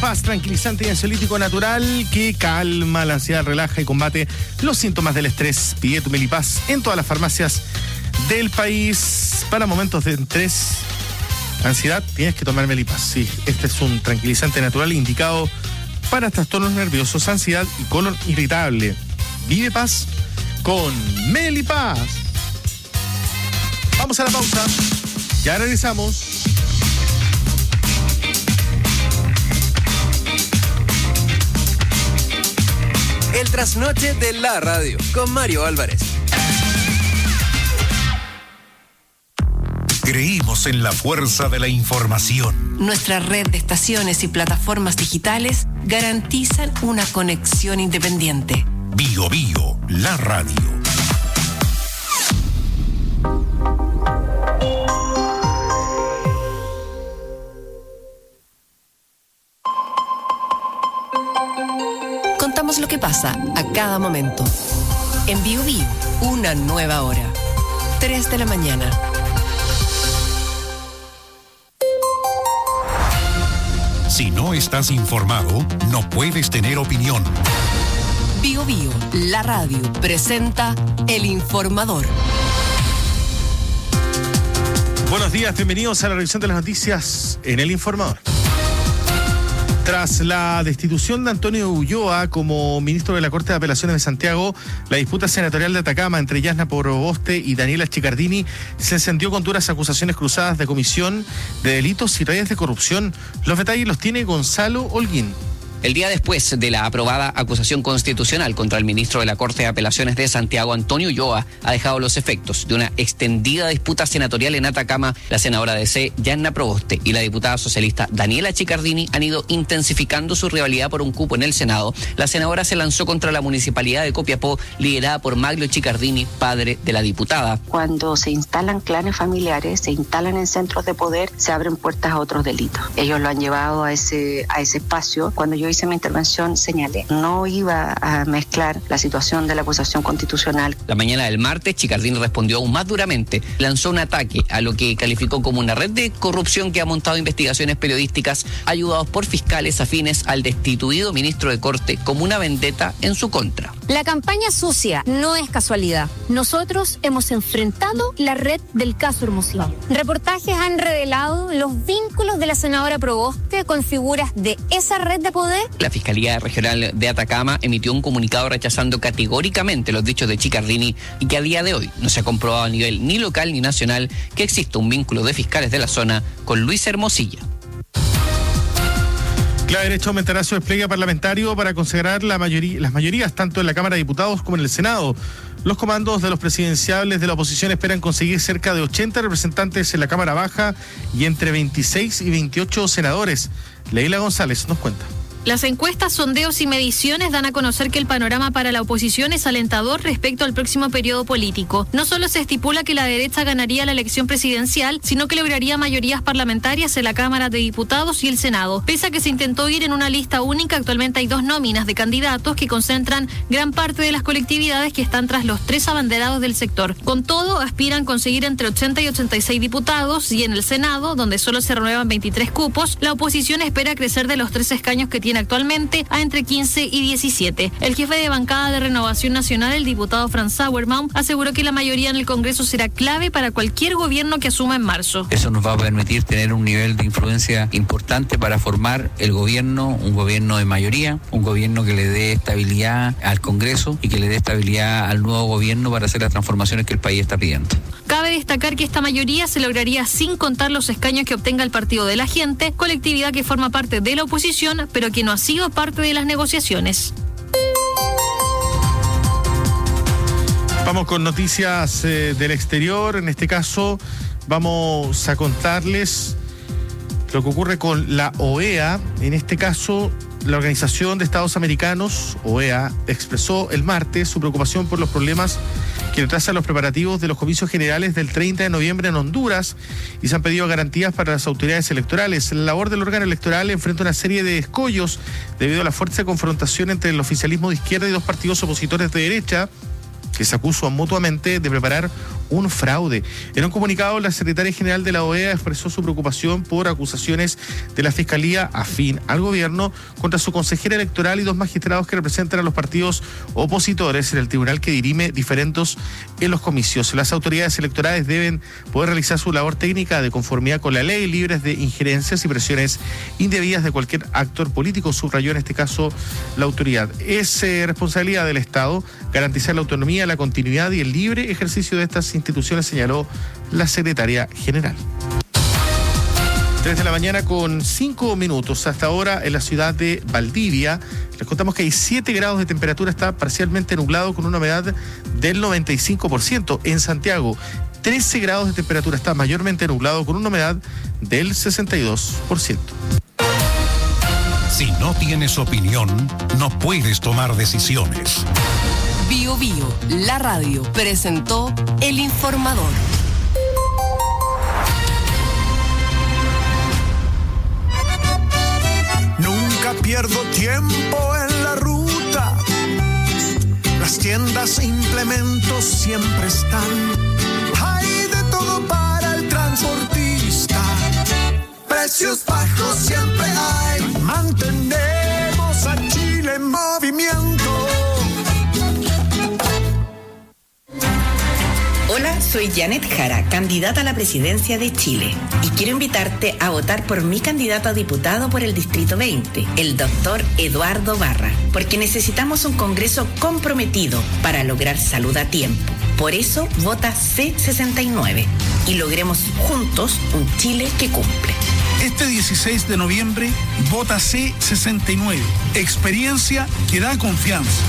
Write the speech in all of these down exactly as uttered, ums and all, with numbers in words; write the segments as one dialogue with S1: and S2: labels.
S1: Melipaz, tranquilizante y ansiolítico natural que calma la ansiedad, relaja y combate los síntomas del estrés. Pide tu Melipaz en todas las farmacias del país. Para momentos de estrés, ansiedad, tienes que tomar Melipaz. Sí, este es un tranquilizante natural indicado para trastornos nerviosos, ansiedad y colon irritable. Vive paz con Melipaz. Vamos a la pausa. Ya regresamos.
S2: El trasnoche de la radio con Mario Álvarez.
S3: Creímos en la fuerza de la información.
S4: Nuestra red de estaciones y plataformas digitales garantizan una conexión independiente.
S3: Bio Bio, la radio.
S4: Contamos lo que pasa a cada momento. En Bio Bio, una nueva hora. tres de la mañana.
S3: Si no estás informado, no puedes tener opinión.
S4: Bio Bio, la radio, presenta El Informador.
S1: Buenos días, bienvenidos a la revisión de las noticias en El Informador. Tras la destitución de Antonio Ulloa como ministro de la Corte de Apelaciones de Santiago, la disputa senatorial de Atacama entre Yasna Proboste y Daniela Chicardini se encendió con duras acusaciones cruzadas de comisión de delitos y redes de corrupción. Los detalles los tiene Gonzalo Holguín.
S5: El día después de la aprobada acusación constitucional contra el ministro de la Corte de Apelaciones de Santiago, Antonio Ulloa, ha dejado los efectos de una extendida disputa senatorial en Atacama. La senadora D C, Yasna Proboste, y la diputada socialista Daniela Chicardini han ido intensificando su rivalidad por un cupo en el Senado. La senadora se lanzó contra la municipalidad de Copiapó, liderada por Maglio Chicardini, padre de la diputada.
S6: Cuando se instalan clanes familiares, se instalan en centros de poder, se abren puertas a otros delitos. Ellos lo han llevado a ese, a ese espacio. Cuando yo hice mi intervención señalé, no iba a mezclar la situación de la acusación constitucional.
S5: La mañana del martes, Chicardini respondió aún más duramente. Lanzó un ataque a lo que calificó como una red de corrupción que ha montado investigaciones periodísticas ayudados por fiscales afines al destituido ministro de Corte como una vendetta en su contra.
S7: La campaña sucia no es casualidad. Nosotros hemos enfrentado la red del caso Hermosilla. Reportajes han revelado los vínculos de la senadora Proboste con figuras de esa red de poder.
S5: La Fiscalía Regional de Atacama emitió un comunicado rechazando categóricamente los dichos de Chicardini y que a día de hoy no se ha comprobado a nivel ni local ni nacional que exista un vínculo de fiscales de la zona con Luis Hermosilla.
S1: La derecha aumentará su despliegue parlamentario para consagrar la mayoría, las mayorías tanto en la Cámara de Diputados como en el Senado. Los comandos de los presidenciables de la oposición esperan conseguir cerca de ochenta representantes en la Cámara Baja y entre veintiséis y veintiocho senadores. Leila González nos cuenta.
S8: Las encuestas, sondeos y mediciones dan a conocer que el panorama para la oposición es alentador respecto al próximo periodo político. No solo se estipula que la derecha ganaría la elección presidencial, sino que lograría mayorías parlamentarias en la Cámara de Diputados y el Senado. Pese a que se intentó ir en una lista única, actualmente hay dos nóminas de candidatos que concentran gran parte de las colectividades que están tras los tres abanderados del sector. Con todo, aspiran conseguir entre ochenta y ochenta y seis diputados, y en el Senado, donde solo se renuevan veintitrés cupos, la oposición espera crecer de los tres escaños que tiene actualmente a entre quince y diecisiete. El jefe de bancada de Renovación Nacional, el diputado Franz Sauerbaum, aseguró que la mayoría en el Congreso será clave para cualquier gobierno que asuma en marzo.
S9: Eso nos va a permitir tener un nivel de influencia importante para formar el gobierno, un gobierno de mayoría, un gobierno que le dé estabilidad al Congreso y que le dé estabilidad al nuevo gobierno para hacer las transformaciones que el país está pidiendo.
S8: Cabe destacar que esta mayoría se lograría sin contar los escaños que obtenga el Partido de la Gente, colectividad que forma parte de la oposición, pero que no ha sido parte de las negociaciones.
S1: Vamos con noticias eh, del exterior. En este caso vamos a contarles lo que ocurre con la O E A. En este caso, la Organización de Estados Americanos, O E A, expresó el martes su preocupación por los problemas que retrasan los preparativos de los comicios generales del treinta de noviembre en Honduras y se han pedido garantías para las autoridades electorales. La labor del órgano electoral enfrenta una serie de escollos debido a la fuerte confrontación entre el oficialismo de izquierda y dos partidos opositores de derecha que se acusan mutuamente de preparar un fraude. En un comunicado, la secretaria general de la O E A expresó su preocupación por acusaciones de la Fiscalía afín al gobierno contra su consejera electoral y dos magistrados que representan a los partidos opositores en el tribunal que dirime diferendos en los comicios. Las autoridades electorales deben poder realizar su labor técnica de conformidad con la ley, libres de injerencias y presiones indebidas de cualquier actor político, subrayó en este caso la autoridad. Es eh, responsabilidad del Estado garantizar la autonomía, la continuidad y el libre ejercicio de estas instituciones, señaló la secretaria general. tres de la mañana con cinco minutos. Hasta ahora en la ciudad de Valdivia les contamos que hay siete grados de temperatura, está parcialmente nublado con una humedad del noventa y cinco por ciento. En Santiago, trece grados de temperatura, está mayormente nublado con una humedad del sesenta y dos por ciento.
S3: Si no tienes opinión, no puedes tomar decisiones.
S4: Bio Bio, la radio, presentó El Informador.
S10: Nunca pierdo tiempo en la ruta. Las tiendas e implementos siempre están. Hay de todo para el transportista. Precios bajos siempre hay. Mantenemos a Chile en movimiento.
S11: Hola, soy Janet Jara, candidata a la presidencia de Chile. Y quiero invitarte a votar por mi candidato a diputado por el Distrito veinte, el doctor Eduardo Barra, porque necesitamos un Congreso comprometido para lograr salud a tiempo. Por eso, vota C sesenta y nueve y logremos juntos un Chile que cumple.
S12: Este dieciséis de noviembre, vota C sesenta y nueve. Experiencia que da confianza.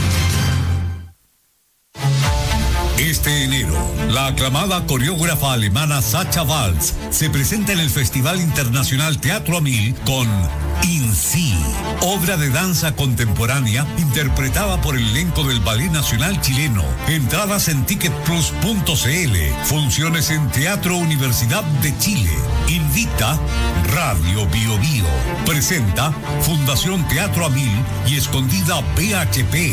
S13: Este enero, la aclamada coreógrafa alemana Sacha Waltz se presenta en el Festival Internacional Teatro a Mil con In Si, obra de danza contemporánea interpretada por el elenco del Ballet Nacional Chileno. Entradas en ticket plus punto c l. Funciones en Teatro Universidad de Chile. Invita Radio Bio Bio. Presenta Fundación Teatro a Mil y Escondida P H P.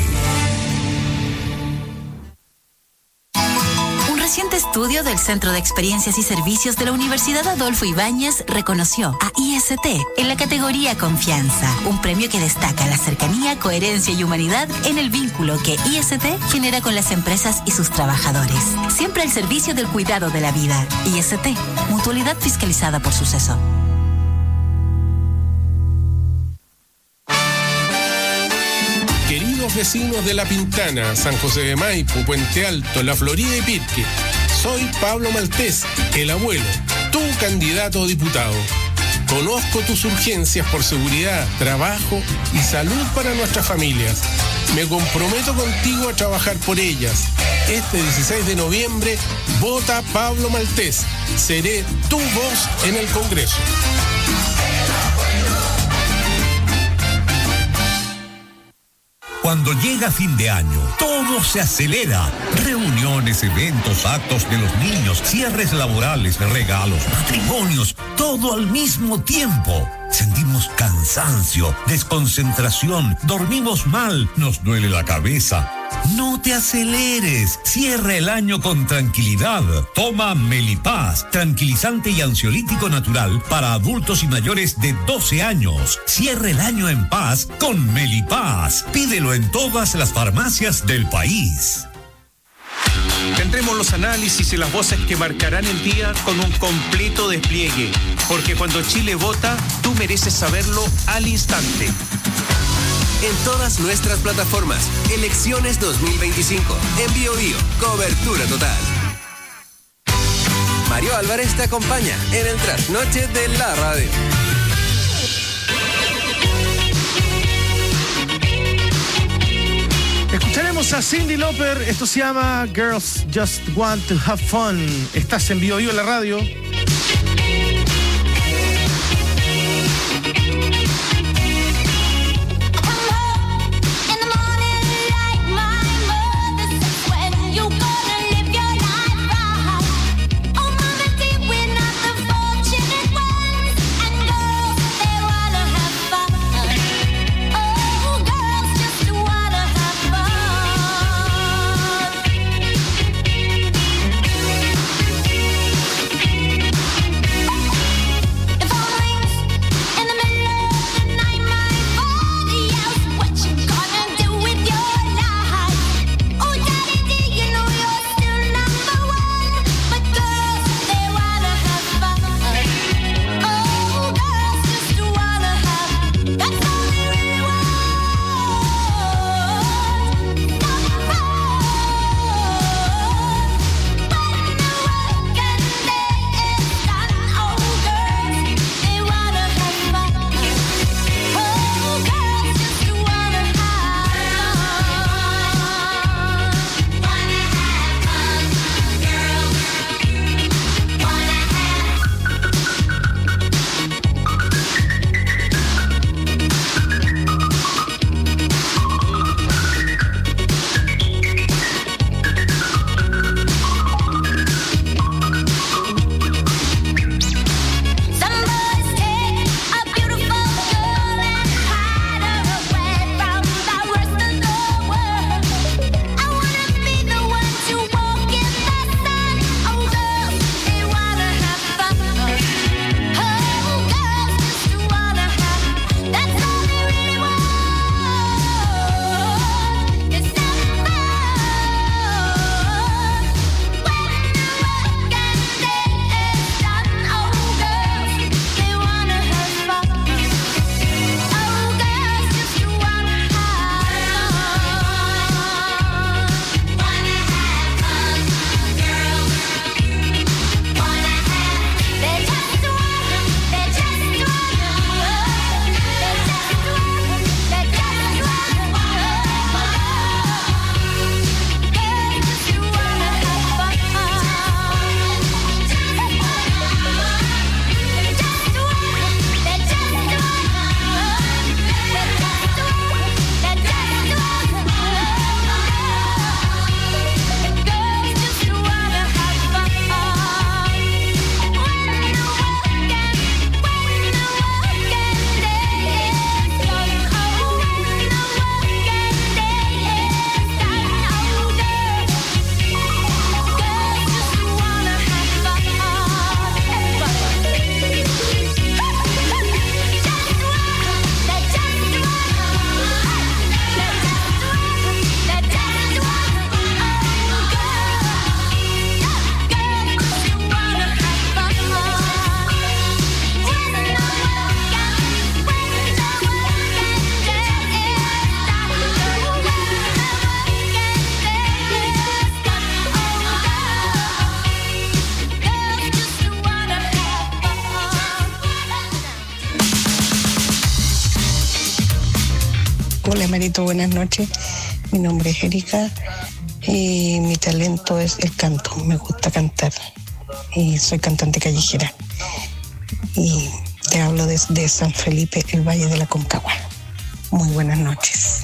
S14: Reciente estudio del Centro de Experiencias y Servicios de la Universidad Adolfo Ibáñez reconoció a I S T en la categoría Confianza, un premio que destaca la cercanía, coherencia y humanidad en el vínculo que I S T genera con las empresas y sus trabajadores, siempre al servicio del cuidado de la vida. I S T, mutualidad fiscalizada por Suceso.
S15: Queridos vecinos de La Pintana, San José de Maipo, Puente Alto, La Florida y Pirque, soy Pablo Maltés, el abuelo, tu candidato a diputado. Conozco tus urgencias por seguridad, trabajo y salud para nuestras familias. Me comprometo contigo a trabajar por ellas. Este dieciséis de noviembre, vota Pablo Maltés. Seré tu voz en el Congreso.
S13: Cuando llega fin de año, todo se acelera. Reuniones, eventos, actos de los niños, cierres laborales, regalos, matrimonios, todo al mismo tiempo. Sentimos cansancio, desconcentración, dormimos mal, nos duele la cabeza. No te aceleres, cierra el año con tranquilidad. Toma Melipaz, tranquilizante y ansiolítico natural para adultos y mayores de doce años. Cierra el año en paz con Melipaz. Pídelo en todas las farmacias del país.
S16: Tendremos los análisis y las voces que marcarán el día con un completo despliegue, porque cuando Chile vota, tú mereces saberlo al instante.
S2: En todas nuestras plataformas, Elecciones dos mil veinticinco, en Bio Bio, cobertura total. Mario Álvarez te acompaña en el trasnoche de la radio.
S1: Escucharemos a Cyndi Lauper, esto se llama Girls Just Want to Have Fun. Estás en Bio Bio en la radio.
S17: Marito, buenas noches. Mi nombre es Erika y mi talento es el canto. Me gusta cantar y soy cantante callejera. Y te hablo desde San Felipe, el Valle de la Concagua. Muy buenas noches.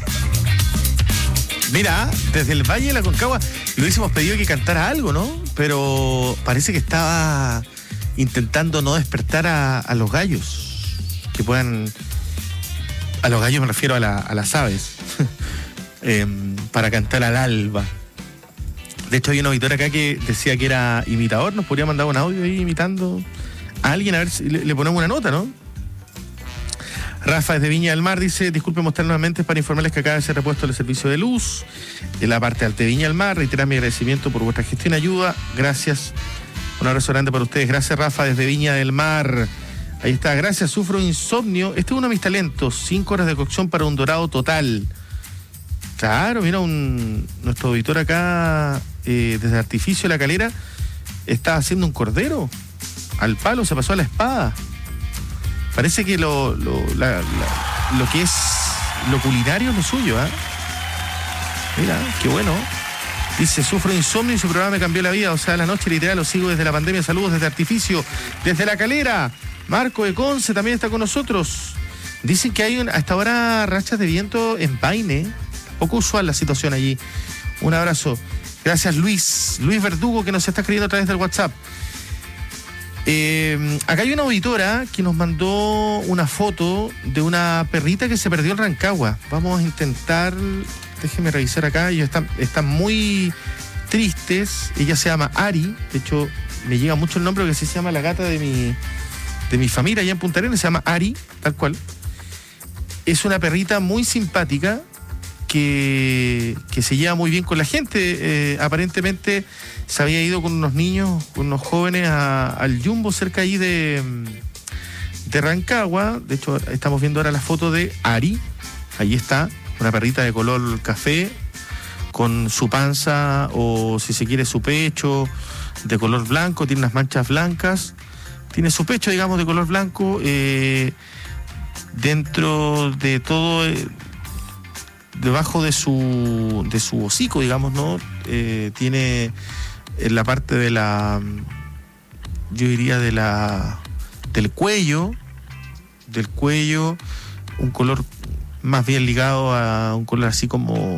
S1: Mira, desde el Valle de la Concagua le hubiésemos pedido que cantara algo, ¿no? Pero parece que estaba intentando no despertar a, a los gallos. Que puedan... A los gallos me refiero a, la, a las aves. eh, para cantar al alba. De hecho, hay una auditora acá que decía que era imitador. Nos podría mandar un audio ahí imitando a alguien, a ver si le, le ponemos una nota, ¿no? Rafa desde Viña del Mar dice: disculpe mostrar nuevamente para informarles que acaba de ser repuesto el servicio de luz de la parte alta de Viña del Mar. Reiterar mi agradecimiento por vuestra gestión y ayuda. Gracias. Un abrazo grande para ustedes. Gracias, Rafa, desde Viña del Mar. Ahí está. Gracias, sufro insomnio. Este es uno de mis talentos. Cinco horas de cocción para un dorado total. Claro, mira, un nuestro auditor acá eh, desde Artificio de la Calera está haciendo un cordero. Al palo, se pasó a la espada. Parece que lo, lo, la, la, lo que es lo culinario es lo suyo, ¿eh? Mira, qué bueno. Dice: sufro insomnio y su programa me cambió la vida. O sea, la noche literal lo sigo desde la pandemia. Saludos desde Artificio, desde La Calera. Marco de Conce también está con nosotros. Dicen que hay un, hasta ahora rachas de viento en Paine. Poco usual la situación allí. Un abrazo. Gracias, Luis. Luis Verdugo, que nos está escribiendo a través del WhatsApp. Eh, acá hay una auditora que nos mandó una foto de una perrita que se perdió en Rancagua. Vamos a intentar, déjenme revisar acá. Ellos están, están muy tristes. Ella se llama Ari. De hecho, me llega mucho el nombre, porque se llama la gata de mi, de mi familia allá en Punta Arenas. Se llama Ari, tal cual. Es una perrita muy simpática que, que se lleva muy bien con la gente. Eh, aparentemente se había ido con unos niños, con unos jóvenes a, al Jumbo cerca ahí de, de Rancagua. De hecho, estamos viendo ahora la foto de Ari. Ahí está, una perrita de color café, con su panza, o si se quiere su pecho, de color blanco. Tiene unas manchas blancas. Tiene su pecho, digamos, de color blanco. Eh, dentro de todo... Eh, debajo de su de su hocico, digamos, ¿no? Eh, tiene en la parte de la, yo diría de la del cuello, del cuello, un color más bien ligado a un color así como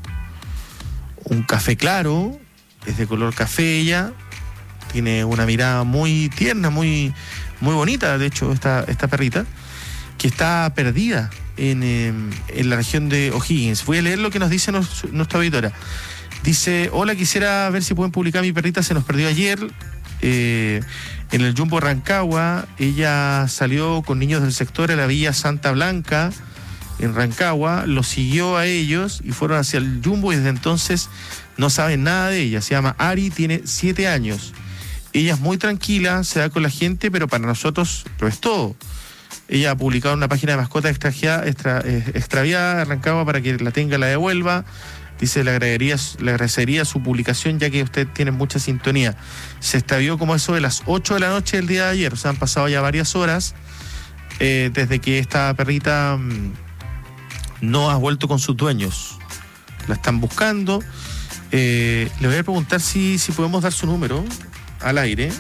S1: un café claro. Es de color café ella, tiene una mirada muy tierna, muy muy bonita, de hecho, esta esta perrita, que está perdida en, en la región de O'Higgins. Voy a leer lo que nos dice nos, nuestra auditora. Dice: hola, quisiera ver si pueden publicar mi perrita, se nos perdió ayer eh, en el Jumbo Rancagua. Ella salió con niños del sector a la Villa Santa Blanca en Rancagua, los siguió a ellos y fueron hacia el Jumbo, y desde entonces no saben nada de ella. Se llama Ari, tiene siete años. Ella es muy tranquila, se da con la gente, pero para nosotros lo es todo. Ella ha publicado una página de mascotas extraviada, extra, eh, extraviada, Rancagua, para que la tenga, la devuelva. Dice: le agradecería, le agradecería su publicación, ya que usted tiene mucha sintonía. Se extravió como eso de las ocho de la noche del día de ayer. O sea, han pasado ya varias horas eh, desde que esta perrita mmm, no ha vuelto con sus dueños. La están buscando. Eh, le voy a preguntar si, si podemos dar su número al aire.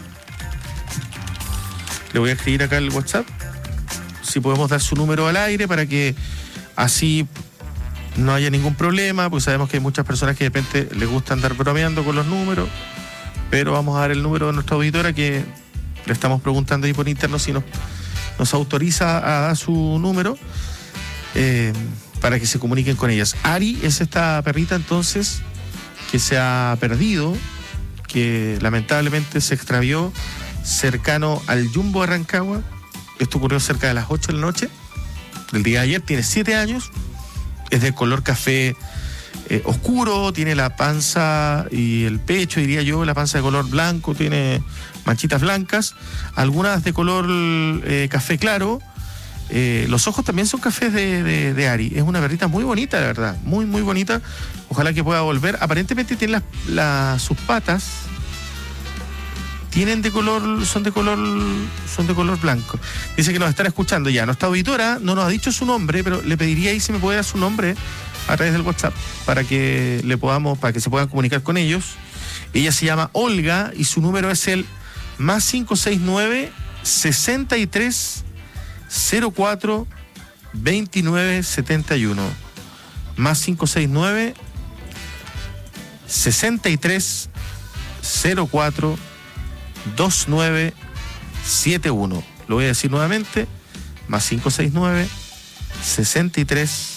S1: Le voy a escribir acá el WhatsApp. Si podemos dar su número al aire para que así no haya ningún problema, porque sabemos que hay muchas personas que de repente les gusta andar bromeando con los números, pero vamos a dar el número de nuestra auditora, que le estamos preguntando ahí por interno si nos, nos autoriza a dar su número eh, para que se comuniquen con ellas. Ari es esta perrita entonces que se ha perdido, que lamentablemente se extravió cercano al Jumbo de Rancagua. Esto ocurrió cerca de las ocho de la noche del día de ayer. Tiene siete años, es de color café eh, oscuro, tiene la panza y el pecho, diría yo, la panza de color blanco, tiene manchitas blancas, algunas de color eh, café claro. Eh, los ojos también son cafés de, de, de Ari. Es una perrita muy bonita, la verdad, muy, muy bonita. Ojalá que pueda volver. Aparentemente tiene las, las, sus patas, tienen de color, son de color, son de color blanco. Dice que nos están escuchando ya. Nuestra auditora no nos ha dicho su nombre, pero le pediría ahí si me puede dar su nombre a través del WhatsApp para que le podamos, para que se puedan comunicar con ellos. Ella se llama Olga y su número es el más cinco seis nueve, sesenta y tres, cero cuatro, veintinueve, setenta y uno. Más cinco seis nueve, sesenta y tres, cero cuatro, veintinueve, setenta y uno. Lo voy a decir nuevamente. Más cinco seis nueve, sesenta y tres,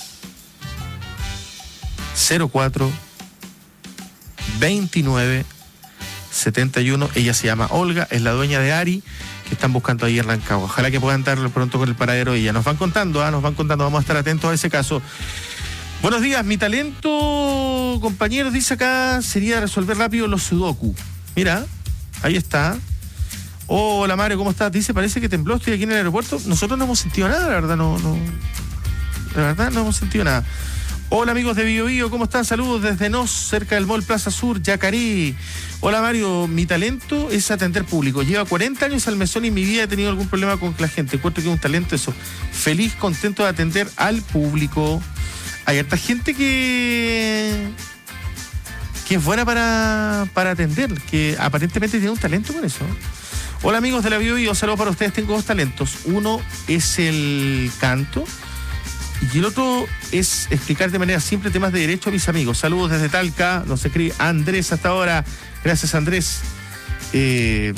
S1: cero cuatro, veintinueve, setenta y uno. Ella se llama Olga, es la dueña de Ari, que están buscando ahí en Rancagua. Ojalá que puedan darle pronto con el paradero de ella. Nos van contando, ¿ah? nos van contando, vamos a estar atentos a ese caso. Buenos días, mi talento, compañeros, dice acá, sería resolver rápido los sudoku. Mira, ahí está. Hola Mario, ¿cómo estás? Dice, parece que tembló, estoy aquí en el aeropuerto. Nosotros no hemos sentido nada, la verdad, no, no. La verdad, no hemos sentido nada. Hola amigos de Bio Bio, ¿cómo están? Saludos desde Nos, cerca del Mall Plaza Sur, Yacarí. Hola Mario, mi talento es atender público. Lleva cuarenta años al mesón y en mi vida he tenido algún problema con la gente. Encuentro que es un talento eso. Feliz, contento de atender al público. Hay harta gente que que es buena para, para atender, que aparentemente tiene un talento con eso. Hola amigos de la Bio Bio, saludos para ustedes. Tengo dos talentos. Uno es el canto y el otro es explicar de manera simple temas de derecho a mis amigos. Saludos desde Talca, nos escribe Andrés hasta ahora. Gracias Andrés. Eh,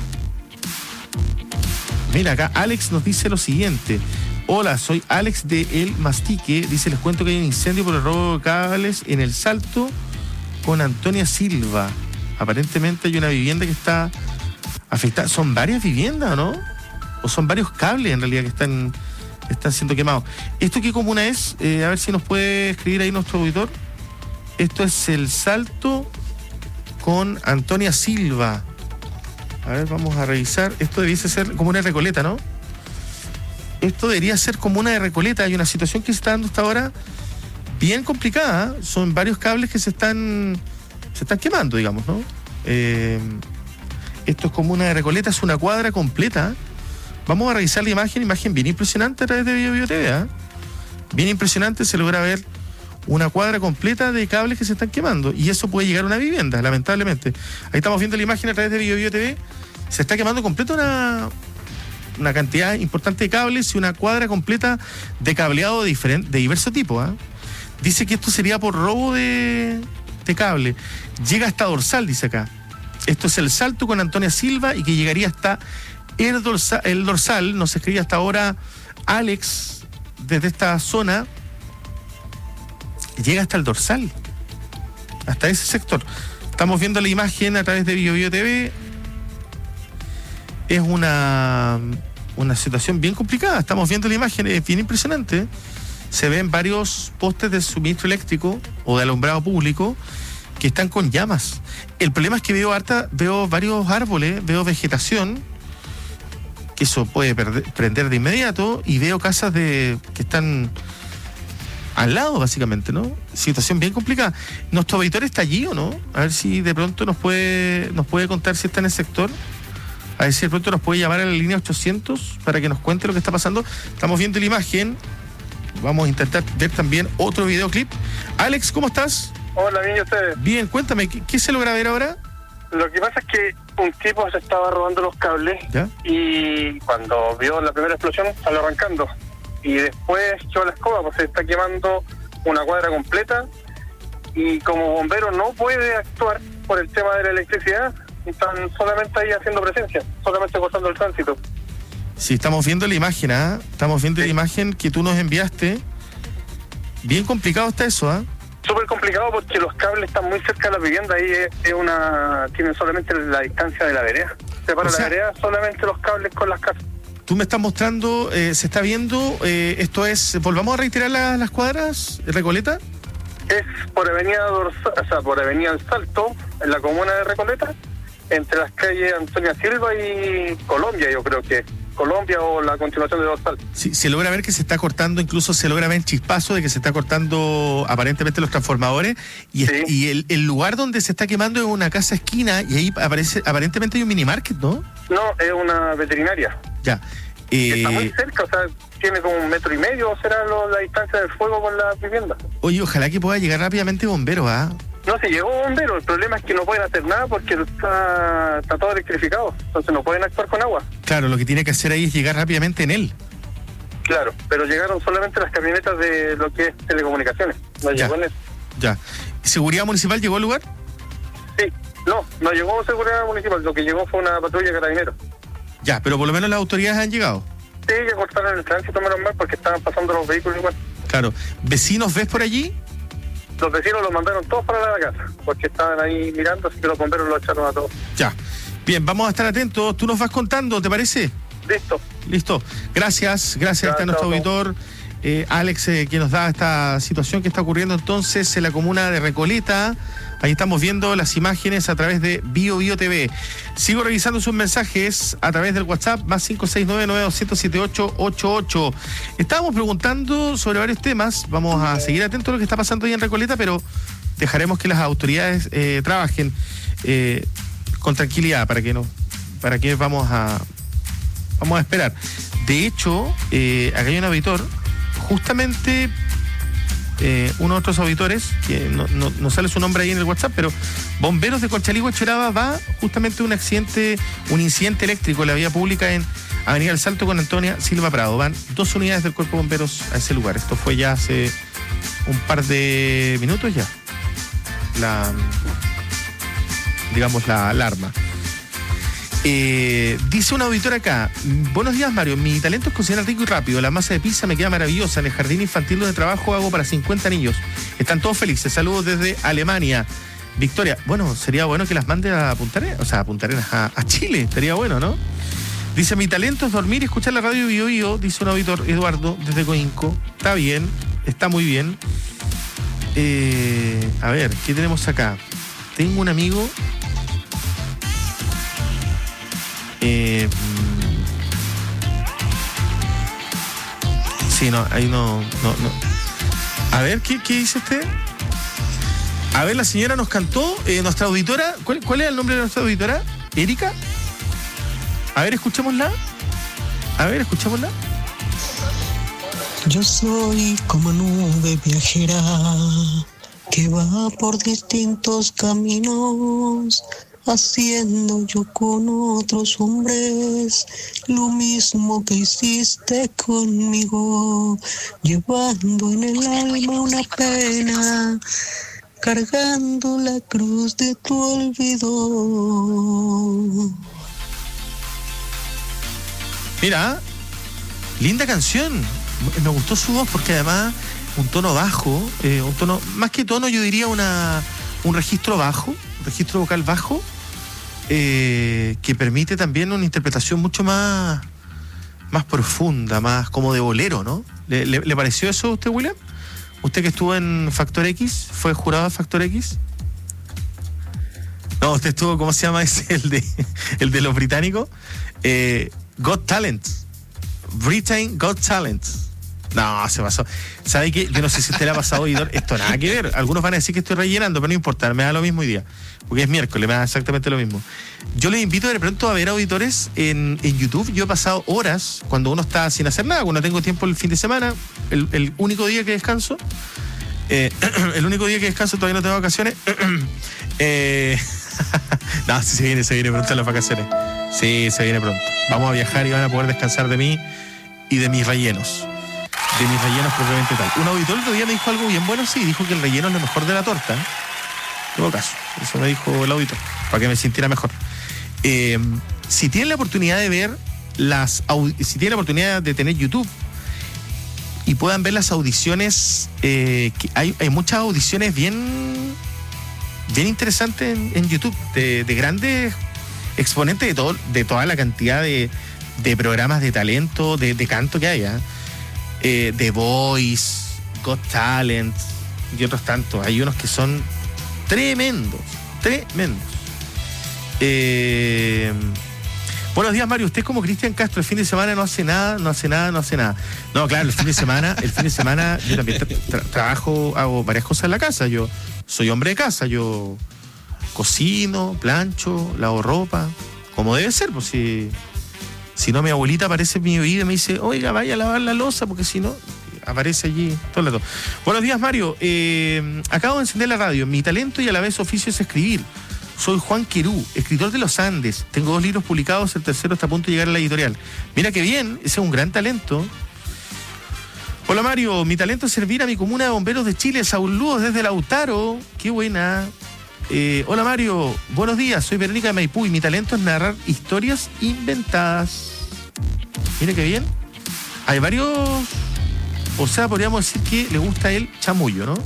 S1: mira, acá Alex nos dice lo siguiente. Hola, soy Alex de El Mastique. Dice, les cuento que hay un incendio por el robo de cables en El Salto con Antonia Silva. Aparentemente hay una vivienda que está afectada. Son varias viviendas, ¿no? O son varios cables en realidad que están, están siendo quemados. ¿Esto qué comuna es? Eh, a ver si nos puede escribir ahí nuestro auditor. Esto es El Salto con Antonia Silva. A ver, vamos a revisar. Esto debiese ser como una Recoleta, ¿no? Esto debería ser como una de Recoleta. Hay una situación que se está dando hasta ahora bien complicada. Son varios cables que se están se están quemando, digamos, ¿no? Eh, esto es como una de Recoleta, es una cuadra completa. Vamos a revisar la imagen, imagen bien impresionante a través de Bio Bio T V, ¿eh? Bien impresionante, se logra ver una cuadra completa de cables que se están quemando. Y eso puede llegar a una vivienda, lamentablemente. Ahí estamos viendo la imagen a través de Bio Bio T V. Se está quemando completo una... una cantidad importante de cables y una cuadra completa de cableado de, diferente, de diverso tipo. ¿eh? Dice que esto sería por robo de, de cable. Llega hasta Dorsal, dice acá. Esto es El Salto con Antonia Silva y que llegaría hasta el Dorsal. El dorsal. Nos escribe hasta ahora Alex desde esta zona. Llega hasta el Dorsal. Hasta ese sector. Estamos viendo la imagen a través de Bio Bio T V. Es una, una situación bien complicada. Estamos viendo la imagen, es bien impresionante. Se ven varios postes de suministro eléctrico o de alumbrado público que están con llamas. El problema es que veo harta, veo varios árboles, veo vegetación, que eso puede perder, prender de inmediato, y veo casas de que están al lado, básicamente, ¿no? Situación bien complicada. ¿Nuestro auditor está allí o no? A ver si de pronto nos puede, nos puede contar si está en el sector. A ver si de pronto nos puede llamar a la línea ochocientos para que nos cuente lo que está pasando. Estamos viendo la imagen. Vamos a intentar ver también otro videoclip. Alex, ¿cómo estás?
S18: Hola, bien, ¿y ustedes?
S1: Bien, cuéntame, ¿qué, qué se logra ver ahora?
S18: Lo que pasa es que un tipo se estaba robando los cables.
S1: ¿Ya?
S18: Y cuando vio la primera explosión salió arrancando. Y después echó la escoba, pues se está quemando una cuadra completa. Y como bombero no puede actuar por el tema de la electricidad. Están solamente ahí haciendo presencia, solamente cortando el tránsito.
S1: Sí, estamos viendo la imagen, ¿ah? ¿eh? Estamos viendo sí. la imagen que tú nos enviaste. Bien complicado está eso, ¿ah? ¿eh?
S18: Súper complicado porque los cables están muy cerca de la vivienda. Ahí es, es una... tienen solamente la distancia de la vereda. Separa o sea, la vereda solamente los cables con las casas.
S1: Tú me estás mostrando, eh, se está viendo, eh, esto es... ¿Volvamos a reiterar la, las cuadras, Recoleta?
S18: Es por avenida Dorsal, o sea, por avenida El Salto, en la comuna de Recoleta, entre las calles Antonia Silva y Colombia, yo creo que. Colombia o la continuación de Dorsal.
S1: Sí, se logra ver que se está cortando, incluso se logra ver el chispazo de que se está cortando aparentemente los transformadores y, sí. es, y el, el lugar donde se está quemando es una casa esquina y ahí aparece aparentemente hay un mini market, ¿no?
S18: No, es una veterinaria.
S1: Ya. Eh,
S18: Está muy cerca, o sea, tiene como un metro y medio, será lo, la distancia del fuego con la vivienda.
S1: Oye, ojalá que pueda llegar rápidamente bomberos, ¿ah? ¿eh?
S18: No, se llegó bombero, el problema es que no pueden hacer nada porque está, está todo electrificado, entonces no pueden actuar con agua.
S1: Claro, lo que tiene que hacer ahí es llegar rápidamente en él.
S18: Claro, pero llegaron solamente las camionetas de lo que es telecomunicaciones, no
S1: ya,
S18: llegó en eso.
S1: Ya. ¿Seguridad municipal llegó al lugar?
S18: Sí, no, no llegó seguridad municipal, lo que llegó fue una patrulla de carabineros.
S1: Ya, pero por lo menos las autoridades han llegado.
S18: Sí, ya cortaron el tránsito menos mal porque estaban pasando los vehículos igual.
S1: Claro. ¿Vecinos ves por allí?
S18: Los vecinos los mandaron todos para la casa, porque estaban ahí mirando, así que los bomberos los echaron a todos.
S1: Ya. Bien, vamos a estar atentos. Tú nos vas contando, ¿te parece?
S18: Listo.
S1: Listo. Gracias, gracias. Está nuestro auditor, eh, Alex, eh, que nos da esta situación que está ocurriendo entonces en la comuna de Recoleta. Ahí estamos viendo las imágenes a través de Bio Bio T V. Sigo revisando sus mensajes a través del WhatsApp, más cinco seis nueve nueve dos cero siete ocho ocho ocho. Estábamos preguntando sobre varios temas. Vamos a seguir atentos a lo que está pasando ahí en Recoleta, pero dejaremos que las autoridades eh, trabajen eh, con tranquilidad para que no, para que vamos a vamos a esperar. De hecho, eh, acá hay un auditor, justamente eh, uno de otros auditores, que no, no, no sale su nombre ahí en el WhatsApp, pero Bomberos de Conchalí, Choraba va justamente un accidente, un incidente eléctrico en la vía pública en Avenida El Salto con Antonia Silva Prado. Van dos unidades del Cuerpo de Bomberos a ese lugar. Esto fue ya hace un par de minutos ya. La, digamos, la alarma. Eh, dice un auditor acá: buenos días, Mario, mi talento es cocinar rico y rápido, la masa de pizza me queda maravillosa, en el jardín infantil donde trabajo hago para cincuenta niños, están todos felices, saludos desde Alemania. Victoria, bueno, sería bueno que las mande a Punta Arenas, o sea, a Punta Arenas, a, a Chile, estaría bueno, ¿no? Dice, mi talento es dormir y escuchar la radio Bio Bio, dice un auditor, Eduardo, desde Coinco. Está bien, está muy bien. Eh, a ver, ¿qué tenemos acá? Tengo un amigo... Eh, sí, no, ahí no, no, no. A ver, ¿qué, qué dice usted? A ver, la señora nos cantó, eh, nuestra auditora, ¿cuál, ¿cuál es el nombre de nuestra auditora? ¿Erika? A ver, escuchémosla. A ver, escuchémosla.
S17: Yo soy como nube viajera que va por distintos caminos, haciendo yo con otros hombres lo mismo que hiciste conmigo, llevando en el alma una pena, cargando la cruz de tu olvido.
S1: Mira, linda canción. Me gustó su voz porque además un tono bajo, eh, un tono, más que tono yo diría una un registro bajo, un registro vocal bajo. Eh, que permite también una interpretación mucho más más profunda, más como de bolero, ¿no? ¿Le, le, ¿le pareció eso a usted, William? ¿Usted que estuvo en Factor X? ¿Fue jurado de Factor X? No, usted estuvo, ¿cómo se llama ese? El de, el de los británicos. Eh, Got Talent. Britain Got Talent. No, se pasó. ¿Sabe qué? Yo no sé si usted le ha pasado, oidor. Esto nada que ver. Algunos van a decir que estoy rellenando, pero no importa. Me da lo mismo hoy día. Porque es miércoles, me da exactamente lo mismo. Yo les invito de pronto a ver auditores en, en YouTube. Yo he pasado horas cuando uno está sin hacer nada, cuando tengo tiempo el fin de semana, el, el único día que descanso. Eh, el único día que descanso, todavía no tengo vacaciones. eh, no, sí se viene, se viene pronto las vacaciones. Sí, se viene pronto. Vamos a viajar y van a poder descansar de mí y de mis rellenos. De mis rellenos propiamente tal. Un auditor el otro día me dijo algo bien bueno, sí, dijo que el relleno es lo mejor de la torta. En todo caso, eso me dijo el auditor, para que me sintiera mejor. Eh, si tienen la oportunidad de ver las, si tienen la oportunidad de tener YouTube y puedan ver las audiciones, eh, que hay, hay muchas audiciones bien, bien interesantes en, en YouTube, de, de grandes exponentes de todo, de toda la cantidad de, de programas de talento, de, de canto que hay, ¿eh? Eh, The Voice, Got Talent y otros tantos. Hay unos que son tremendos, tremendos. Eh, Buenos días, Mario. Usted es como Cristian Castro, el fin de semana no hace nada, no hace nada, no hace nada. No, claro, el fin de semana, el fin de semana yo también tra- tra- trabajo, hago varias cosas en la casa. Yo soy hombre de casa, yo cocino, plancho, lavo ropa, como debe ser, pues si, si no mi abuelita aparece en mi oído y me dice, oiga, vaya a lavar la loza, porque si no, aparece allí todo el rato. Buenos días, Mario. Eh, acabo de encender la radio. Mi talento y a la vez oficio es escribir. Soy Juan Querú, escritor de los Andes. Tengo dos libros publicados, el tercero está a punto de llegar a la editorial. Mira qué bien, ese es un gran talento. Hola, Mario, mi talento es servir a mi comuna de bomberos de Chile. Saludos desde Lautaro. Qué buena. Eh, hola, Mario, buenos días, soy Verónica de Maipú y mi talento es narrar historias inventadas. Mira qué bien. Hay varios... O sea, podríamos decir que le gusta el chamullo, ¿no?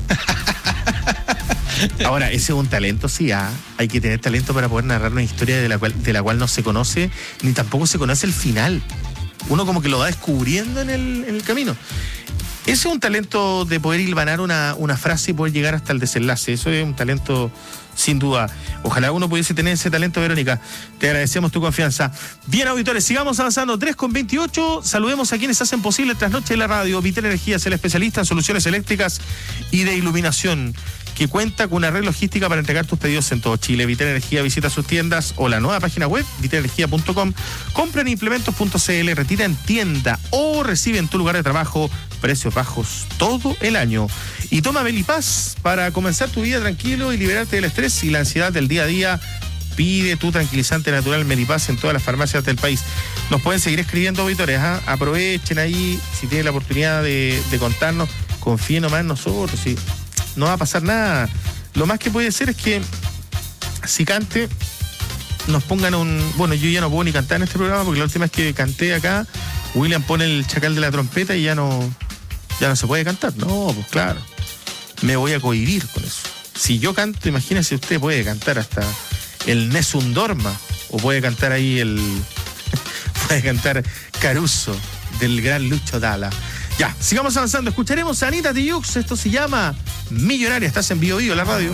S1: Ahora, ese es un talento, sí, ah. Hay que tener talento para poder narrar una historia de la cual, de la cual no se conoce, ni tampoco se conoce el final. Uno como que lo va descubriendo en el, en el camino. Ese es un talento de poder hilvanar una, una frase y poder llegar hasta el desenlace. Eso es un talento sin duda. Ojalá uno pudiese tener ese talento, Verónica. Te agradecemos tu confianza. Bien, auditores, sigamos avanzando. tres con veintiocho. Saludemos a quienes hacen posible el trasnoche de la radio. Vital Energía es el especialista en soluciones eléctricas y de iluminación, que cuenta con una red logística para entregar tus pedidos en todo Chile. Vital Energía visita sus tiendas o la nueva página web, vital energía punto com. Compra en implementos punto c l, retira en tienda o recibe en tu lugar de trabajo precios bajos todo el año. Y toma Belipaz para comenzar tu vida tranquilo y liberarte del estrés y la ansiedad del día a día. Pide tu tranquilizante natural Melipaz en todas las farmacias del país. Nos pueden seguir escribiendo, auditores, ¿eh? Aprovechen ahí, si tienen la oportunidad de, de contarnos, confíen nomás en nosotros, sí. No va a pasar nada. Lo más que puede ser es que si cante, nos pongan un... Bueno, yo ya no puedo ni cantar en este programa porque la última vez que canté acá, William pone el chacal de la trompeta y ya no, ya no se puede cantar. No, pues claro. Me voy a cohibir con eso. Si yo canto, imagínese usted, puede cantar hasta el Nessun Dorma, o puede cantar ahí el... puede cantar Caruso, del gran Lucho Dalla. Ya, sigamos avanzando. Escucharemos a Anita Tijoux. Esto se llama Millonaria. Estás en Bio Bio, la radio.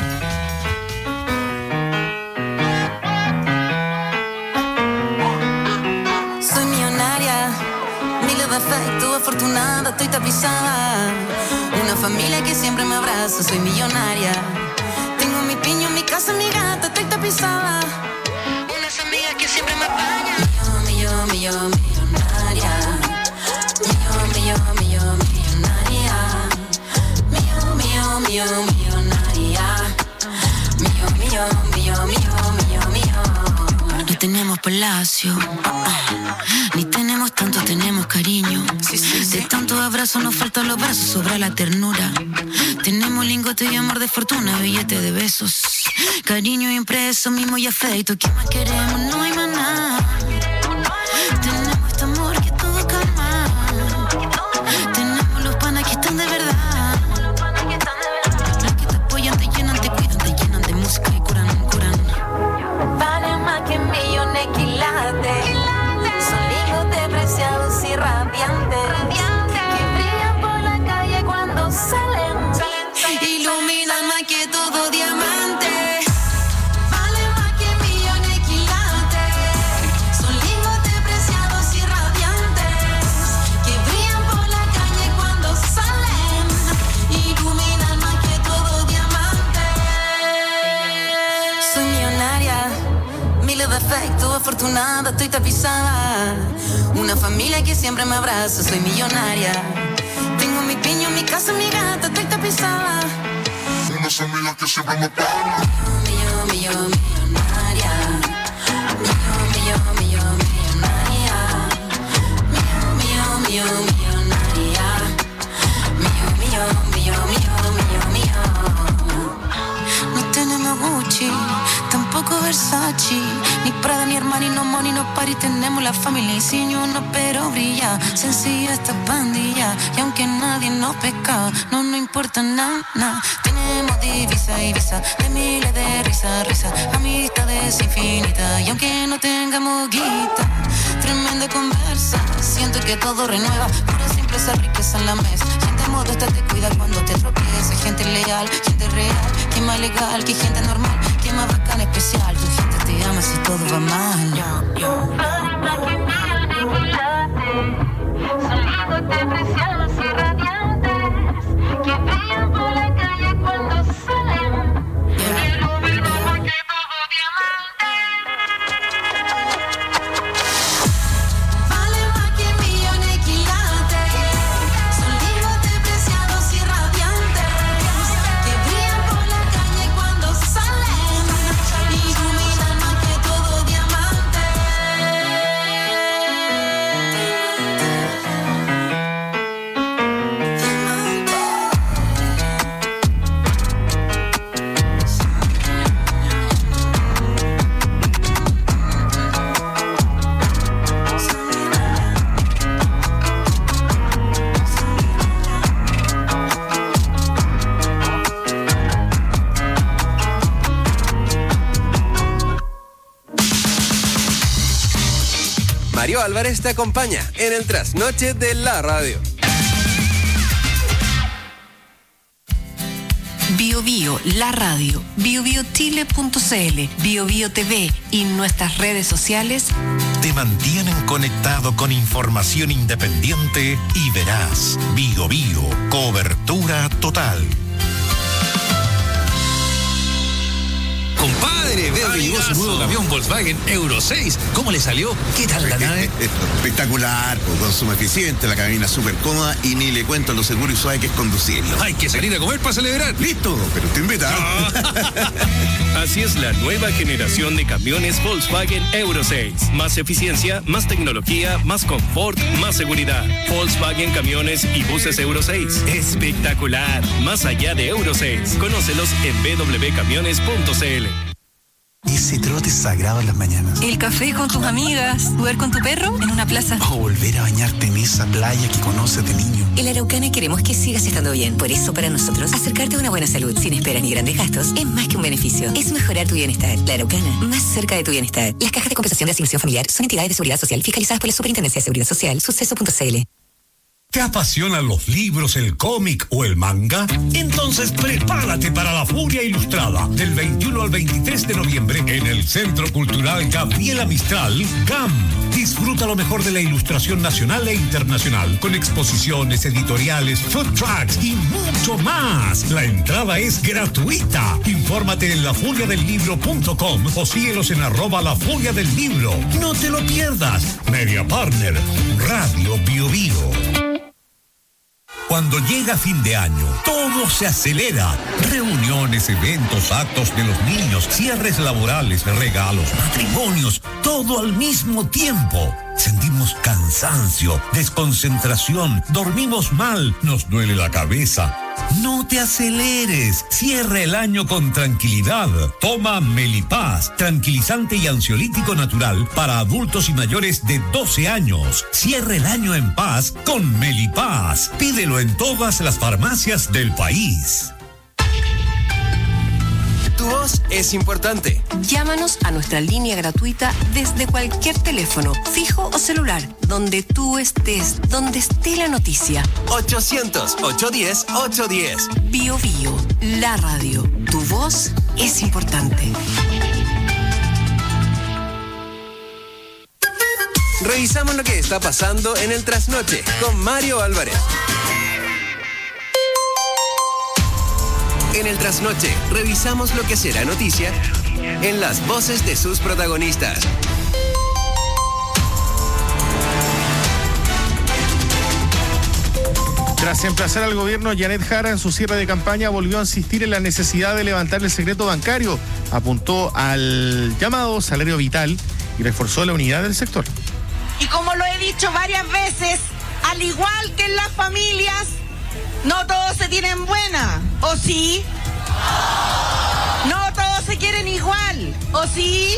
S19: Soy millonaria, miles de efectos, afortunada, estoy tapizada. Una familia que siempre me abraza, soy millonaria. Tengo mi piño, mi casa, mi gata, estoy tapizada. Unas amigas que siempre me apañan. Millón, millón, millón, millonaria. Millón, millón, millón, millonaria. Millón, millón, millón, millonaria. Millón, millón, millón, millón, millón, millón. No tenemos palacio, ni tenemos tanto, tenemos cariño. De tantos abrazos nos faltan los brazos, sobra la ternura. Tenemos lingote y amor de fortuna, billete de besos, cariño impreso, mimo y afecto. ¿Qué más queremos? No hay más nada. Tenemos este amor que todo calma. Tenemos los panas que están de verdad. Los que te apoyan, te llenan, te cuidan, te llenan de música y curan, curan. Valen más que millones quilates. Son lingotes preciados y radiantes, que brillan por la calle cuando salen. Iluminan más que todo diamante. Valen más que millones quilates. Son lingotes preciados y radiantes, que brillan por la calle cuando salen. Iluminan más que todo diamante. Soy millonaria, miles de efectos, afortunada, estoy tapizada. Una familia que siempre me abraza, soy millonaria. Tengo mi piño, mi casa, mi gata, estoy tapizada. Unas amigas que siempre me pagan. Millón, millón, millonaria. Millón, millón, millón, millonaria. Millón, millón, millón, millonaria. Millón, millón, millón, millón, millón, millón. No tenemos Gucci, tampoco Versace, ni Prada, ni Armani, no Money, no Party. Tenemos la familia y sin uno, pero brilla. Sencilla esta pandilla, y aunque nadie nos pesca, no nos importa nada, nada. Tenemos divisa y visa, de miles de risa, risa, amistades infinitas, y aunque no tengamos guita, tremenda conversa. Siento que todo renueva, pura simpleza, riqueza en la mesa. Gente modesta te cuida cuando te tropiezas, gente leal, gente real, que más legal, que gente normal, que más bacana, especial. Tu gente te ama si todo va mal. Yo, yo.
S2: Mario Álvarez te acompaña en el trasnoche de la radio.
S4: Bio Bio, la radio, bio bio chile punto c l, Bio Bio T V y nuestras redes sociales
S3: te mantienen conectado con información independiente y veraz. Bio Bio, cobertura total.
S20: Compadre, veo que llegó su nuevo camión Volkswagen Euro seis. ¿Cómo le salió? ¿Qué tal la nave?
S21: Espectacular, pues, consumo eficiente, la cabina súper cómoda y ni le cuento lo seguro y suave que es conducirlo.
S20: Hay que salir a comer para celebrar.
S21: Listo, pero te invita.
S22: Así es la nueva generación de camiones Volkswagen Euro seis. Más eficiencia, más tecnología, más confort, más seguridad. Volkswagen Camiones y Buses Euro seis. Espectacular. Más allá de Euro seis. Conócelos en w w w punto camiones punto c l.
S23: Ese trote sagrado en las mañanas.
S4: El café con tus amigas, jugar con tu perro en una plaza.
S23: O volver a bañarte en esa playa que conoces de niño.
S24: En la Araucana queremos que sigas estando bien. Por eso, para nosotros, acercarte a una buena salud sin esperas ni grandes gastos es más que un beneficio. Es mejorar tu bienestar. La Araucana, más cerca de tu bienestar. Las cajas de compensación de asignación familiar son entidades de seguridad social fiscalizadas por la Superintendencia de Seguridad Social, suceso punto c l.
S13: ¿Te apasionan los libros, el cómic o el manga? Entonces prepárate para la Furia Ilustrada del veintiuno al veintitrés de noviembre en el Centro Cultural Gabriela Mistral, G A M. Disfruta lo mejor de la ilustración nacional e internacional con exposiciones, editoriales, food trucks y mucho más. La entrada es gratuita. Infórmate en la furia del libro punto com o síguelos en arroba la furia del libro. No te lo pierdas. Media Partner, Radio Bio Bio. Cuando llega fin de año, todo se acelera. Reuniones, eventos, actos de los niños, cierres laborales, regalos, matrimonios, todo al mismo tiempo. Sentimos cansancio, desconcentración, dormimos mal, nos duele la cabeza. No te aceleres, cierra el año con tranquilidad. Toma Melipaz, tranquilizante y ansiolítico natural para adultos y mayores de doce años. Cierra el año en paz con Melipaz. Pídelo en todas las farmacias del país.
S2: Tu voz es importante.
S4: Llámanos a nuestra línea gratuita desde cualquier teléfono, fijo o celular, donde tú estés, donde esté la noticia.
S2: ochocientos, ochocientos diez, ochocientos diez.
S4: Bio Bio, la radio. Tu voz es importante.
S2: Revisamos lo que está pasando en el trasnoche con Mario Álvarez. En el trasnoche, revisamos lo que será noticia en las voces de sus protagonistas.
S1: Tras emplazar al gobierno, Janet Jara en su cierre de campaña volvió a insistir en la necesidad de levantar el secreto bancario. Apuntó al llamado salario vital y reforzó la unidad del sector.
S25: Y como lo he dicho varias veces, al igual que en las familias, no todos se tienen buena, ¿o sí? No todos se quieren igual, ¿o sí?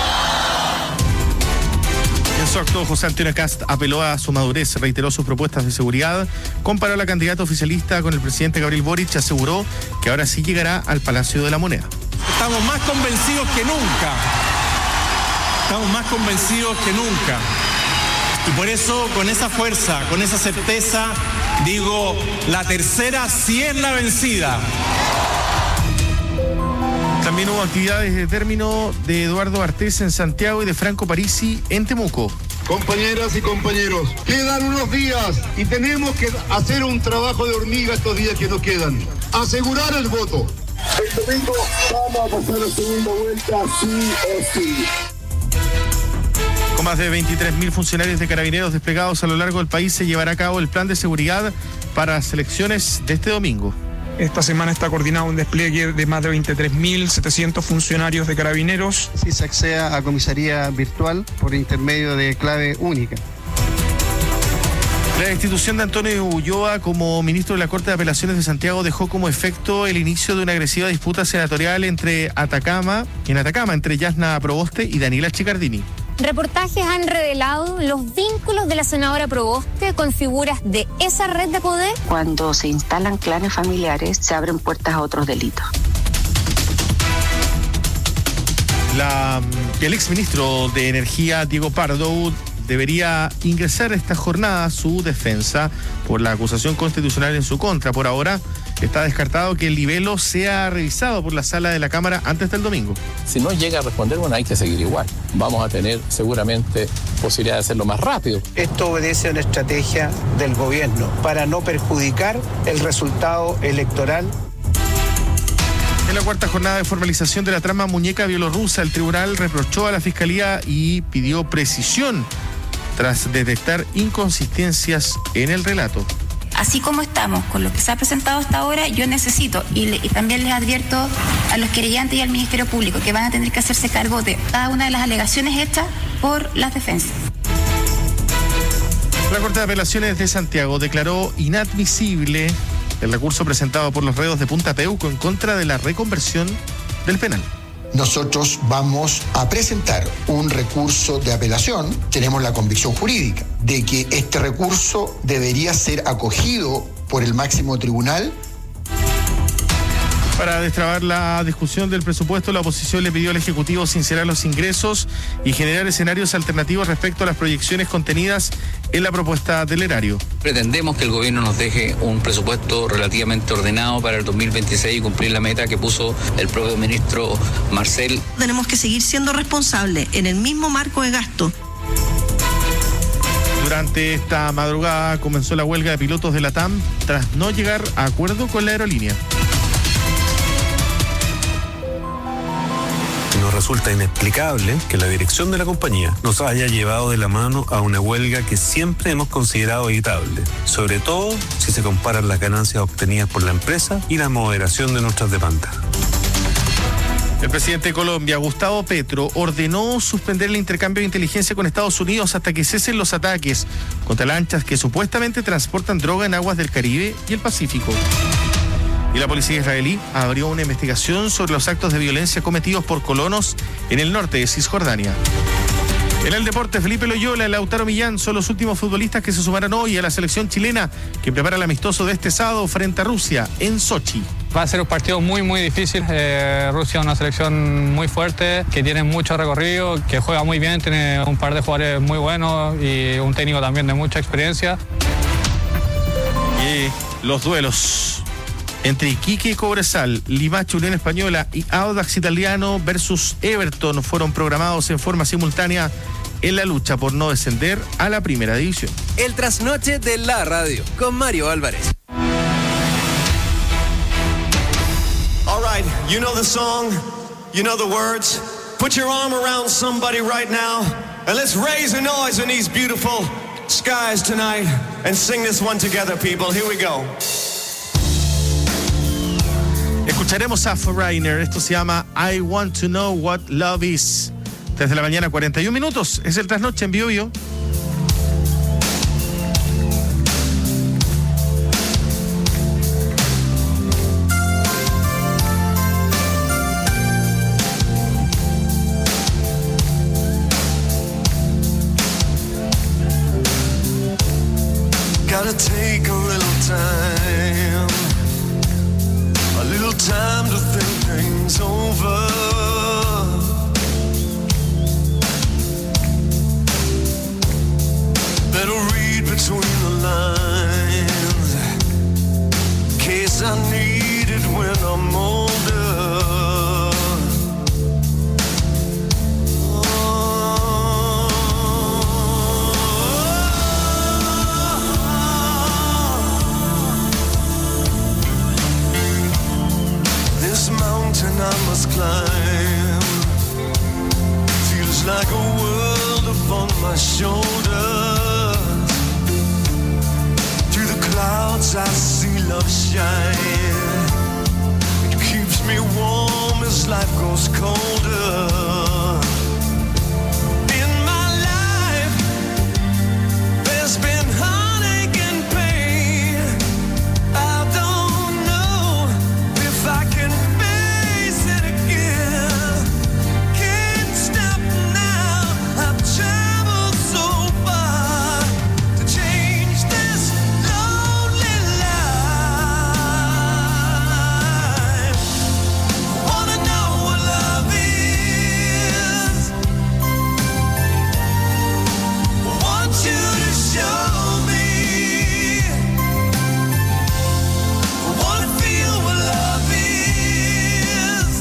S1: En su acto, José Antonio Kast apeló a su madurez, reiteró sus propuestas de seguridad, comparó a la candidata oficialista con el presidente Gabriel Boric y aseguró que ahora sí llegará al Palacio de la Moneda.
S26: Estamos más convencidos que nunca. Estamos más convencidos que nunca. Y por eso, con esa fuerza, con esa certeza, digo, la tercera sí es la vencida.
S1: También hubo actividades de término de Eduardo Artés en Santiago y de Franco Parisi en Temuco.
S5: compañeras y compañeros, quedan unos días y tenemos que hacer un trabajo de hormiga estos días que nos quedan. Asegurar el voto. El domingo vamos a pasar la segunda vuelta sí o sí.
S1: Con más de veintitrés mil funcionarios de Carabineros desplegados a lo largo del país, se llevará a cabo el plan de seguridad para las elecciones de este domingo.
S6: Esta semana está coordinado un despliegue de más de veintitrés mil setecientos funcionarios de Carabineros.
S7: Si se accede a comisaría virtual por intermedio de clave única.
S1: La destitución de Antonio Ulloa como ministro de la Corte de Apelaciones de Santiago dejó como efecto el inicio de una agresiva disputa senatorial entre Atacama, en Atacama, entre Yasna Proboste y Daniela Chicardini.
S8: Reportajes han revelado los vínculos de la senadora Proboste con figuras de esa red de poder.
S9: Cuando se instalan clanes familiares, se abren puertas a otros delitos.
S1: La, el exministro de Energía, Diego Pardo, debería ingresar esta jornada su defensa por la acusación constitucional en su contra. Por ahora está descartado que el libelo sea revisado por la sala de la Cámara antes del domingo.
S10: Si no llega a responder, bueno, hay que seguir igual. Vamos a tener seguramente posibilidad de hacerlo más rápido.
S7: Esto obedece a una estrategia del gobierno para no perjudicar el resultado electoral.
S1: En la cuarta jornada de formalización de la trama muñeca bielorrusa, el tribunal reprochó a la Fiscalía y pidió precisión tras detectar inconsistencias en el relato.
S27: Así como estamos con lo que se ha presentado hasta ahora, yo necesito, y, le, y también les advierto a los querellantes y al Ministerio Público, que van a tener que hacerse cargo de cada una de las alegaciones hechas por las defensas.
S1: La Corte de Apelaciones de Santiago declaró inadmisible el recurso presentado por los reos de Punta Peuco en contra de la reconversión del penal.
S28: Nosotros vamos a presentar un recurso de apelación. Tenemos la convicción jurídica de que este recurso debería ser acogido por el máximo tribunal.
S1: Para destrabar la discusión del presupuesto, la oposición le pidió al Ejecutivo sincerar los ingresos y generar escenarios alternativos respecto a las proyecciones contenidas en la propuesta del erario.
S29: Pretendemos que el gobierno nos deje un presupuesto relativamente ordenado para el dos mil veintiséis y cumplir la meta que puso el propio ministro Marcel.
S30: Tenemos que seguir siendo responsables en el mismo marco de gasto.
S1: Durante esta madrugada comenzó la huelga de pilotos de la T A M tras no llegar a acuerdo con la aerolínea.
S31: Nos resulta inexplicable que la dirección de la compañía nos haya llevado de la mano a una huelga que siempre hemos considerado evitable, sobre todo si se comparan las ganancias obtenidas por la empresa y la moderación de nuestras demandas.
S1: El presidente de Colombia, Gustavo Petro, ordenó suspender el intercambio de inteligencia con Estados Unidos hasta que cesen los ataques contra lanchas que supuestamente transportan droga en aguas del Caribe y el Pacífico. Y la policía israelí abrió una investigación sobre los actos de violencia cometidos por colonos en el norte de Cisjordania. En el deporte, Felipe Loyola y Lautaro Millán son los últimos futbolistas que se sumarán hoy a la selección chilena que prepara el amistoso de este sábado frente a Rusia en Sochi.
S32: Va a ser un partido muy, muy difícil. Eh, Rusia es una selección muy fuerte, que tiene mucho recorrido, que juega muy bien, tiene un par de jugadores muy buenos y un técnico también de mucha experiencia.
S1: Y los duelos entre Iquique Cobresal, Limache Unión Española y Audax Italiano versus Everton fueron programados en forma simultánea en la lucha por no descender a la primera división.
S2: El trasnoche de la radio con Mario Álvarez.
S33: All right, you know the song, you know the words. Put your arm around somebody right now and let's raise the noise in these beautiful skies tonight and sing this one together, people. Here we go.
S1: Escucharemos a Foreigner, esto se llama I Want to Know What Love Is. Desde la mañana, cuarenta y un minutos, es el trasnoche en Bio Bio.
S33: Gotta take a little time, a little time to think things over. Better read between the lines, in case I need it when I'm older. Oh, I must climb. Feels like a world upon my shoulders. Through the clouds I see love shine. It keeps me warm as life grows colder. In my life, there's been heartache and pain. I don't know if I can face it again. Can't stop now. I've traveled so far to change this lonely life. Wanna know what love is? Want you to show me. Wanna feel what love is.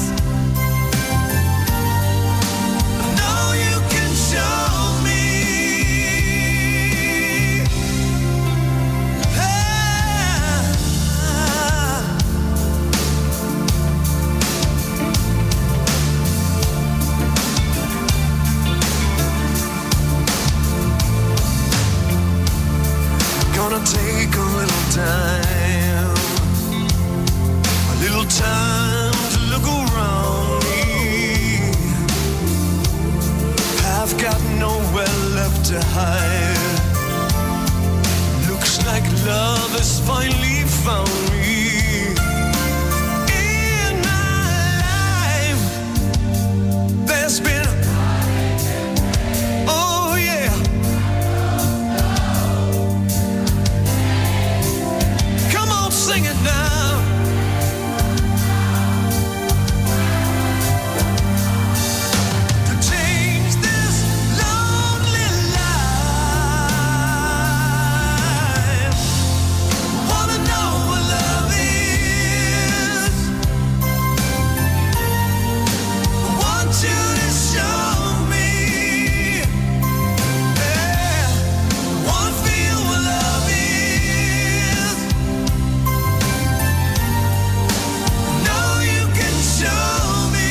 S33: Know you can show me. Gonna take a little time, a little time to look around me. I've got nowhere left to hide. Looks like love has finally found me. In my life, there's been, oh yeah. Come on, sing it now. To change this lonely life. Wanna know what love is. Want you to show me. Yeah. Wanna feel what love is. Know you can show me.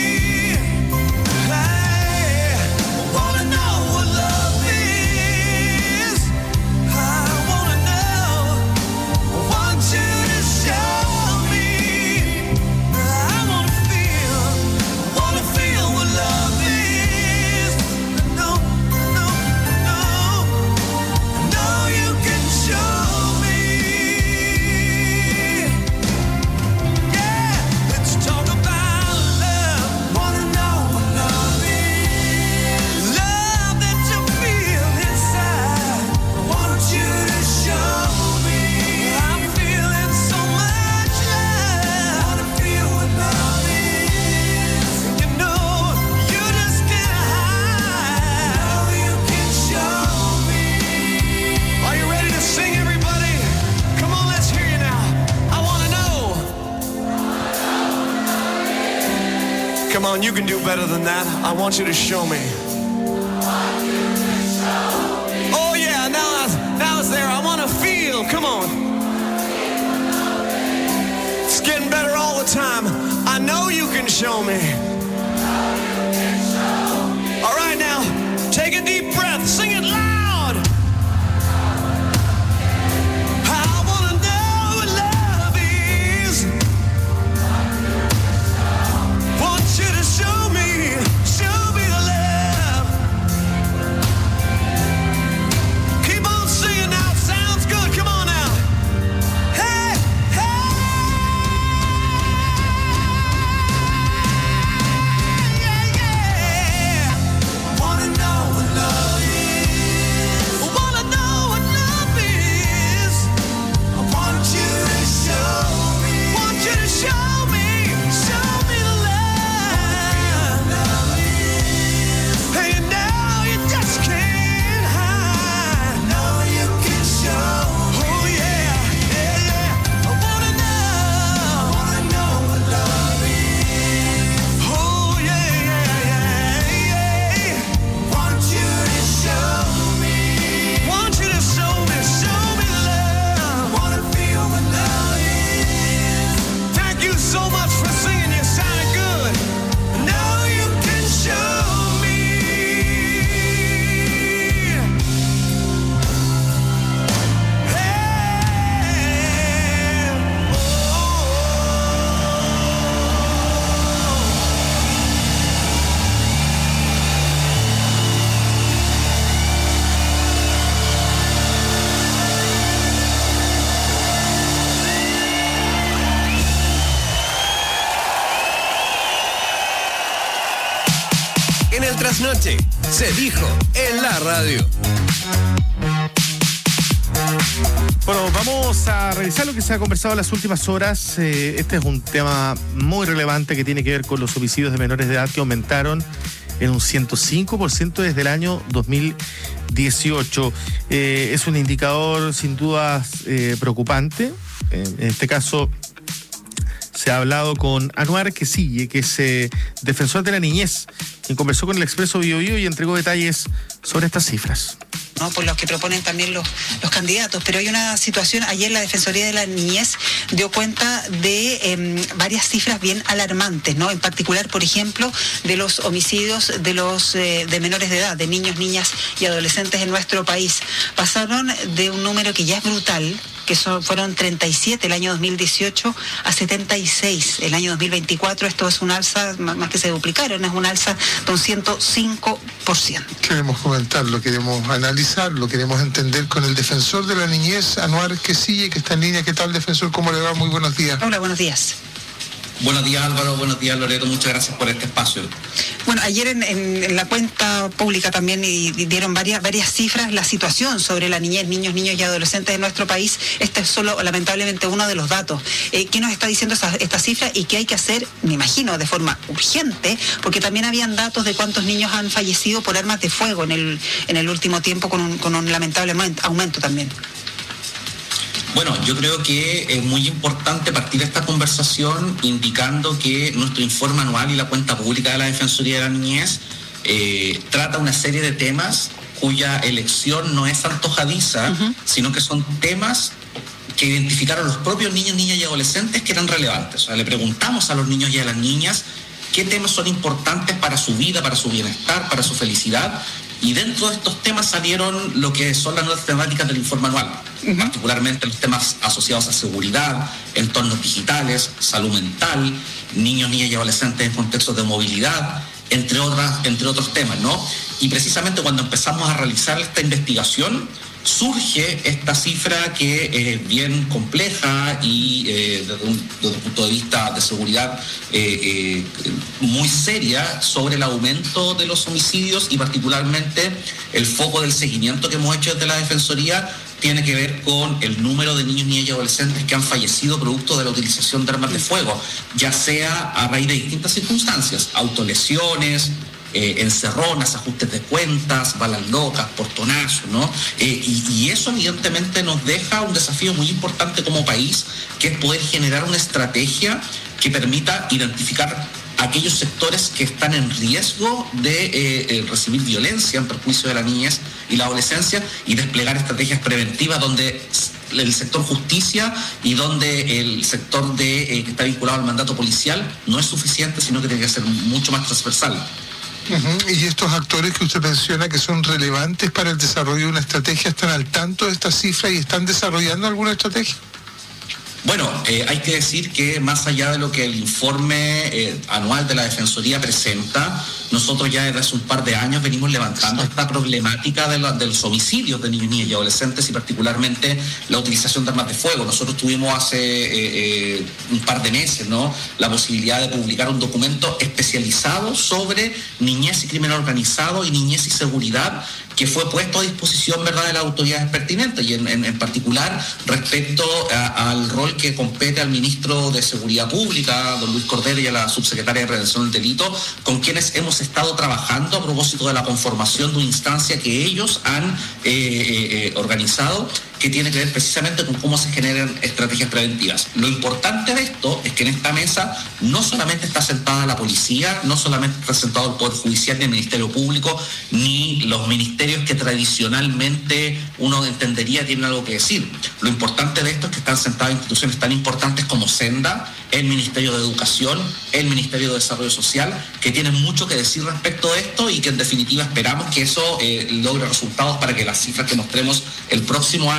S33: Hey, wanna know what love is. I wanna know. Want you to show me. I wanna feel. Wanna feel what love is. No, no, no. Know you can show me. Yeah, let's talk about love. Wanna know what love is. Love that you feel inside. Want you to show me. I'm feeling so much love. Wanna feel what love is. You know, you just can't hide. Know you can show me. Are you ready to sing, everybody? Come on, let's hear you now. I wanna know. Come on, you can do better than that. I want you to show me. Oh yeah, now it's, now it's there. I want to feel. Come on. It's getting better all the time. I know you can show me. All right, now take a deep breath. Sing it loud. I wanna know what love is. Want you to show me, show me the love. Keep on singing now. Sounds good. Come on now. Hey, hey.
S2: trasnoche. Se dijo en la radio.
S1: Bueno, vamos a revisar lo que se ha conversado en las últimas horas. Eh, este es un tema muy relevante que tiene que ver con los homicidios de menores de edad que aumentaron en un ciento cinco por ciento desde el año dos mil dieciocho. Eh, es un indicador sin dudas eh, preocupante. Eh, en este caso se ha hablado con Anuar Quesille, que es eh, defensor de la niñez, quien conversó con el Expreso Bio Bio y entregó detalles sobre estas cifras.
S3: ¿no? Por los que proponen también los, los candidatos. Pero hay una situación, ayer la Defensoría de la Niñez dio cuenta de eh, varias cifras bien alarmantes, ¿no? En particular, por ejemplo, de los homicidios de los eh, de menores de edad, de niños, niñas y adolescentes en nuestro país. Pasaron de un número que ya es brutal, que son, fueron treinta y siete el año dos mil dieciocho, a setenta y seis el año dos mil veinticuatro. Esto es un alza, más que se duplicaron, es un alza de un ciento cinco por ciento.
S11: Queremos comentarlo, queremos analizarlo, queremos entender con el defensor de la niñez, Anuar Quesille, que está en línea. ¿Qué tal, defensor? ¿Cómo le va? Muy buenos días.
S3: Hola, buenos días.
S29: Buenos días, Álvaro. Buenos días, Loreto. Muchas gracias por este espacio.
S3: Bueno, ayer en, en, en la cuenta pública también y, y dieron varias varias cifras, la situación sobre la niñez, niños, niños y adolescentes de nuestro país. Este es solo, lamentablemente, uno de los datos. Eh, ¿Qué nos está diciendo esta, esta cifra y qué hay que hacer, me imagino, de forma urgente? Porque también habían datos de cuántos niños han fallecido por armas de fuego en el, en el último tiempo, con un, con un lamentable aumento también.
S29: Bueno, yo creo que es muy importante partir esta conversación indicando que nuestro informe anual y la cuenta pública de la Defensoría de la Niñez eh, trata una serie de temas cuya elección no es antojadiza, uh-huh. sino que son temas que identificaron los propios niños, niñas y adolescentes que eran relevantes. O sea, le preguntamos a los niños y a las niñas qué temas son importantes para su vida, para su bienestar, para su felicidad. Y dentro de estos temas salieron lo que son las nuevas temáticas del informe anual, uh-huh. particularmente los temas asociados a seguridad, entornos digitales, salud mental, niños, niñas y adolescentes en contextos de movilidad, entre otras, entre otros temas, ¿no? Y precisamente cuando empezamos a realizar esta investigación, surge esta cifra que es bien compleja y eh, desde, un, desde un punto de vista de seguridad eh, eh, muy seria sobre el aumento de los homicidios y particularmente el foco del seguimiento que hemos hecho desde la Defensoría tiene que ver con el número de niños, niñas y adolescentes que han fallecido producto de la utilización de armas de fuego, ya sea a raíz de distintas circunstancias, autolesiones, Eh, encerronas, ajustes de cuentas, balas locas, portonazos, ¿no? Eh, y, y eso evidentemente nos deja un desafío muy importante como país, que es poder generar una estrategia que permita identificar aquellos sectores que están en riesgo de eh, eh, recibir violencia en perjuicio de la niñez y la adolescencia y desplegar estrategias preventivas donde el sector justicia y donde el sector de, eh, que está vinculado al mandato policial no es suficiente, sino que tiene que ser mucho más transversal.
S11: Uh-huh. Y estos actores que usted menciona que son relevantes para el desarrollo de una estrategia, ¿están al tanto de esta cifra y están desarrollando alguna estrategia?
S29: Bueno, eh, hay que decir que más allá de lo que el informe eh, anual de la Defensoría presenta, nosotros ya desde hace un par de años venimos levantando esta problemática de, la, de los homicidios de niños, niñas y adolescentes y particularmente la utilización de armas de fuego. Nosotros tuvimos hace eh, eh, un par de meses, ¿no?, la posibilidad de publicar un documento especializado sobre niñez y crimen organizado y niñez y seguridad, que fue puesto a disposición, ¿verdad?, de las autoridades pertinentes y en, en, en particular respecto a, al rol que compete al ministro de Seguridad Pública, don Luis Cordero, y a la subsecretaria de Prevención del Delito, con quienes hemos estado trabajando a propósito de la conformación de una instancia que ellos han eh, eh, organizado, que tiene que ver precisamente con cómo se generan estrategias preventivas. Lo importante de esto es que en esta mesa no solamente está sentada la policía, no solamente está sentado el Poder Judicial ni el Ministerio Público, ni los ministerios que tradicionalmente uno entendería tienen algo que decir. Lo importante de esto es que están sentadas instituciones tan importantes como Senda, el Ministerio de Educación, el Ministerio de Desarrollo Social, que tienen mucho que decir respecto de esto y que en definitiva esperamos que eso eh, logre resultados para que las cifras que mostremos el próximo año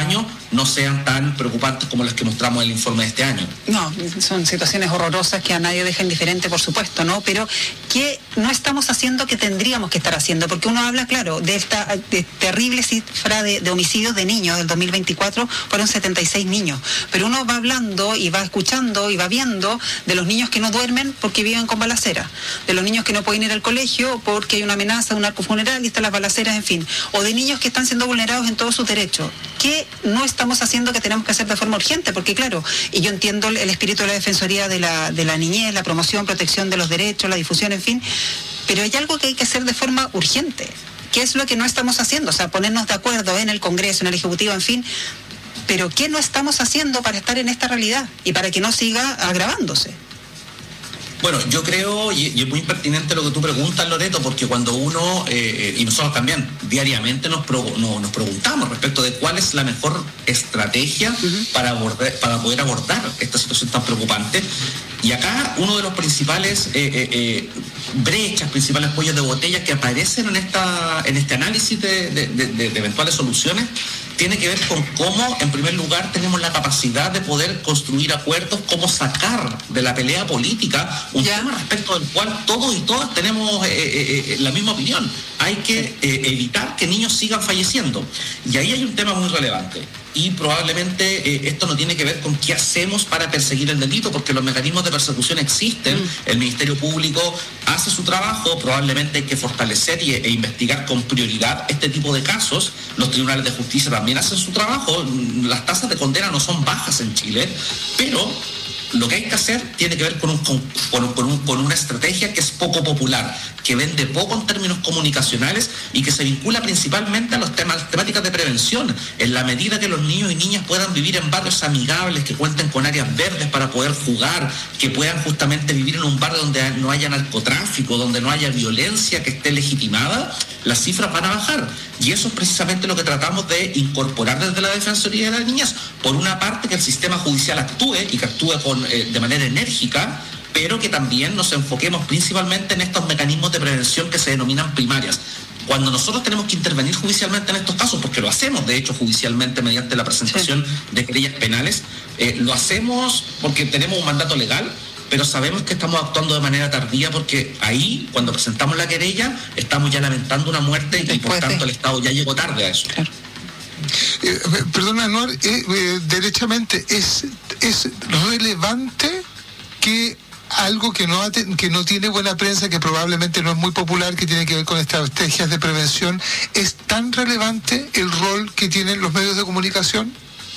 S29: no sean tan preocupantes como las que mostramos en el informe de este año.
S3: No, son situaciones horrorosas que a nadie deja indiferente, por supuesto, ¿no? Pero ¿qué no estamos haciendo que tendríamos que estar haciendo? Porque uno habla, claro, de esta de terrible cifra de, de homicidios de niños del dos mil veinticuatro, fueron setenta y seis niños, pero uno va hablando y va escuchando y va viendo de los niños que no duermen porque viven con balacera, de los niños que no pueden ir al colegio porque hay una amenaza de un arco funeral y están las balaceras, en fin, o de niños que están siendo vulnerados en todos sus derechos. ¿Qué no estamos haciendo que tenemos que hacer de forma urgente? Porque claro, y yo entiendo el espíritu de la Defensoría de la, de la niñez, la promoción, protección de los derechos, la difusión, en fin, pero hay algo que hay que hacer de forma urgente. ¿Qué es lo que no estamos haciendo? O sea, ponernos de acuerdo en el Congreso, en el Ejecutivo, en fin, pero ¿qué no estamos haciendo para estar en esta realidad y para que no siga agravándose?
S29: Bueno, yo creo, y, y es muy pertinente lo que tú preguntas, Loreto, porque cuando uno, eh, y nosotros también, diariamente nos, pro, no, nos preguntamos respecto de cuál es la mejor estrategia uh-huh. para, abordar, para poder abordar esta situación tan preocupante. Y acá uno de los principales eh, eh, eh, brechas, principales cuellos de botella que aparecen en esta en este análisis de, de, de, de eventuales soluciones tiene que ver con cómo, en primer lugar, tenemos la capacidad de poder construir acuerdos, cómo sacar de la pelea política un ya. tema respecto del cual todos y todas tenemos eh, eh, eh, la misma opinión. Hay que eh, evitar que niños sigan falleciendo. Y ahí hay un tema muy relevante. Y probablemente eh, esto no tiene que ver con qué hacemos para perseguir el delito, porque los mecanismos de persecución existen, mm. el Ministerio Público hace su trabajo, probablemente hay que fortalecer y, e investigar con prioridad este tipo de casos, los tribunales de justicia también hacen su trabajo, las tasas de condena no son bajas en Chile, pero lo que hay que hacer tiene que ver con, un, con, con, un, con una estrategia que es poco popular, que vende poco en términos comunicacionales y que se vincula principalmente a los temas, temáticas de prevención. En la medida que los niños y niñas puedan vivir en barrios amigables, que cuenten con áreas verdes para poder jugar, que puedan justamente vivir en un barrio donde no haya narcotráfico, donde no haya violencia que esté legitimada, las cifras van a bajar. Y eso es precisamente lo que tratamos de incorporar desde la Defensoría de las Niñas. Por una parte, que el sistema judicial actúe y que actúe con, eh, de manera enérgica, pero que también nos enfoquemos principalmente en estos mecanismos de prevención que se denominan primarias. Cuando nosotros tenemos que intervenir judicialmente en estos casos, porque lo hacemos de hecho judicialmente mediante la presentación sí. de querellas penales, eh, lo hacemos porque tenemos un mandato legal, pero sabemos que estamos actuando de manera tardía porque ahí, cuando presentamos la querella, estamos ya lamentando una muerte y por tanto el Estado ya llegó tarde a eso. Claro.
S11: Eh, perdona, Anuar, eh, eh, derechamente, ¿es, es relevante que algo que no, que no tiene buena prensa, que probablemente no es muy popular, que tiene que ver con estrategias de prevención, es tan relevante el rol que tienen los medios de comunicación?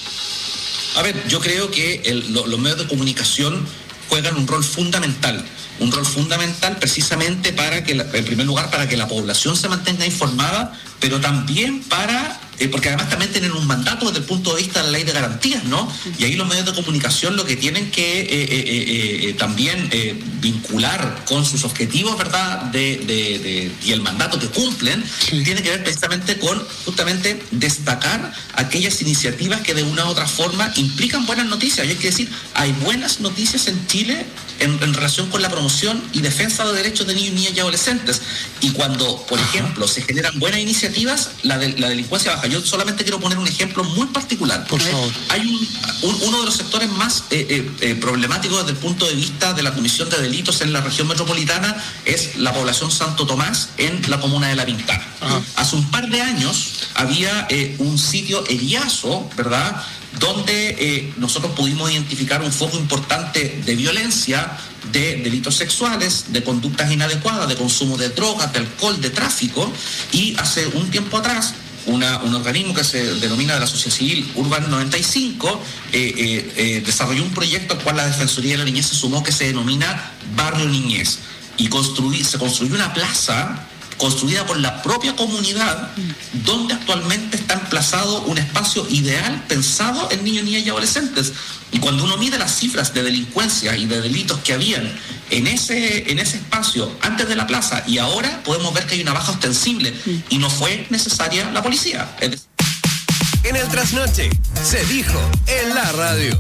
S29: A ver, yo creo que el, lo, los medios de comunicación juegan un rol fundamental, un rol fundamental precisamente para que, la, en primer lugar, para que la población se mantenga informada, pero también para, eh, porque además también tienen un mandato desde el punto de vista de la ley de garantías, ¿no? Y ahí los medios de comunicación lo que tienen que eh, eh, eh, eh, también eh, vincular con sus objetivos, ¿verdad? De, de, de, y el mandato que cumplen, sí. tiene que ver precisamente con justamente destacar aquellas iniciativas que de una u otra forma implican buenas noticias. Y hay que decir, hay buenas noticias en Chile en, en relación con la promoción y defensa de derechos de niños, niñas y adolescentes. Y cuando, por Ajá. ejemplo, se generan buenas iniciativas, la, de, la delincuencia baja. Yo solamente quiero poner un ejemplo muy particular.
S11: Por favor.
S29: Hay un, un, uno de los sectores más eh, eh, eh, problemáticos desde el punto de vista de la Comisión de Delitos en la región metropolitana, es la población Santo Tomás en la comuna de La Pintana. Ajá. Hace un par de años había eh, un sitio Eriazo, ¿verdad?, donde eh, nosotros pudimos identificar un foco importante de violencia, de delitos sexuales, de conductas inadecuadas, de consumo de drogas, de alcohol, de tráfico, y hace un tiempo atrás Una, un organismo que se denomina de la sociedad civil Urban noventa y cinco eh, eh, eh, desarrolló un proyecto al cual la Defensoría de la Niñez se sumó, que se denomina Barrio Niñez, y construí, se construyó una plaza construida por la propia comunidad, donde actualmente está emplazado un espacio ideal pensado en niños, niñas y adolescentes. Y cuando uno mide las cifras de delincuencia y de delitos que habían en ese, en ese espacio antes de la plaza y ahora, podemos ver que hay una baja ostensible y no fue necesaria la policía. Es decir,
S2: en el trasnoche se dijo en la radio.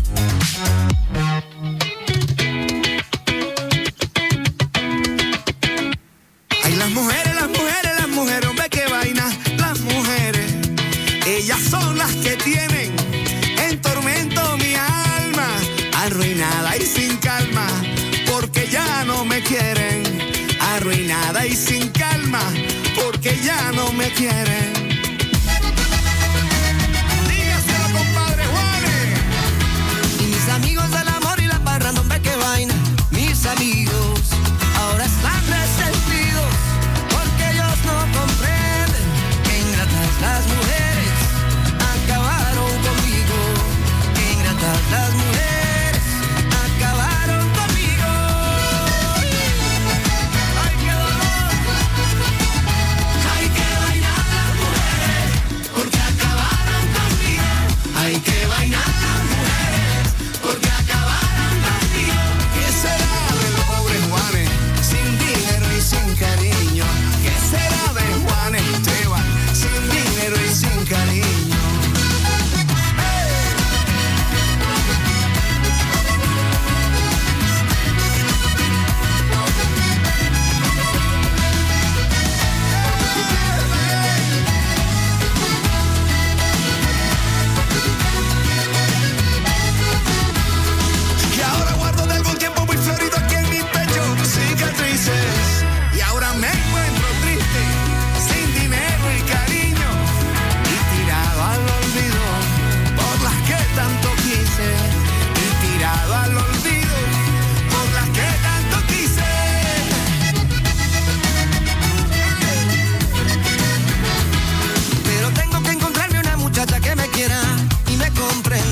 S12: Ay, las mujeres, las mujeres, las mujeres, hombre, qué vaina. Las mujeres, ellas son las que tienen no me quieren.
S4: Dígaselo, compadre Juanes.
S12: Y mis amigos del amor y la parranda, hombre, qué vaina. Mis amigos ahora están resentidos porque ellos no comprenden que ingratas las mujeres acabaron conmigo. Que ingratas las mujeres acabaron conmigo. Ay, qué dolor. Hay que bailar las mujeres porque acabaron conmigo. Hay que bailar las mujeres.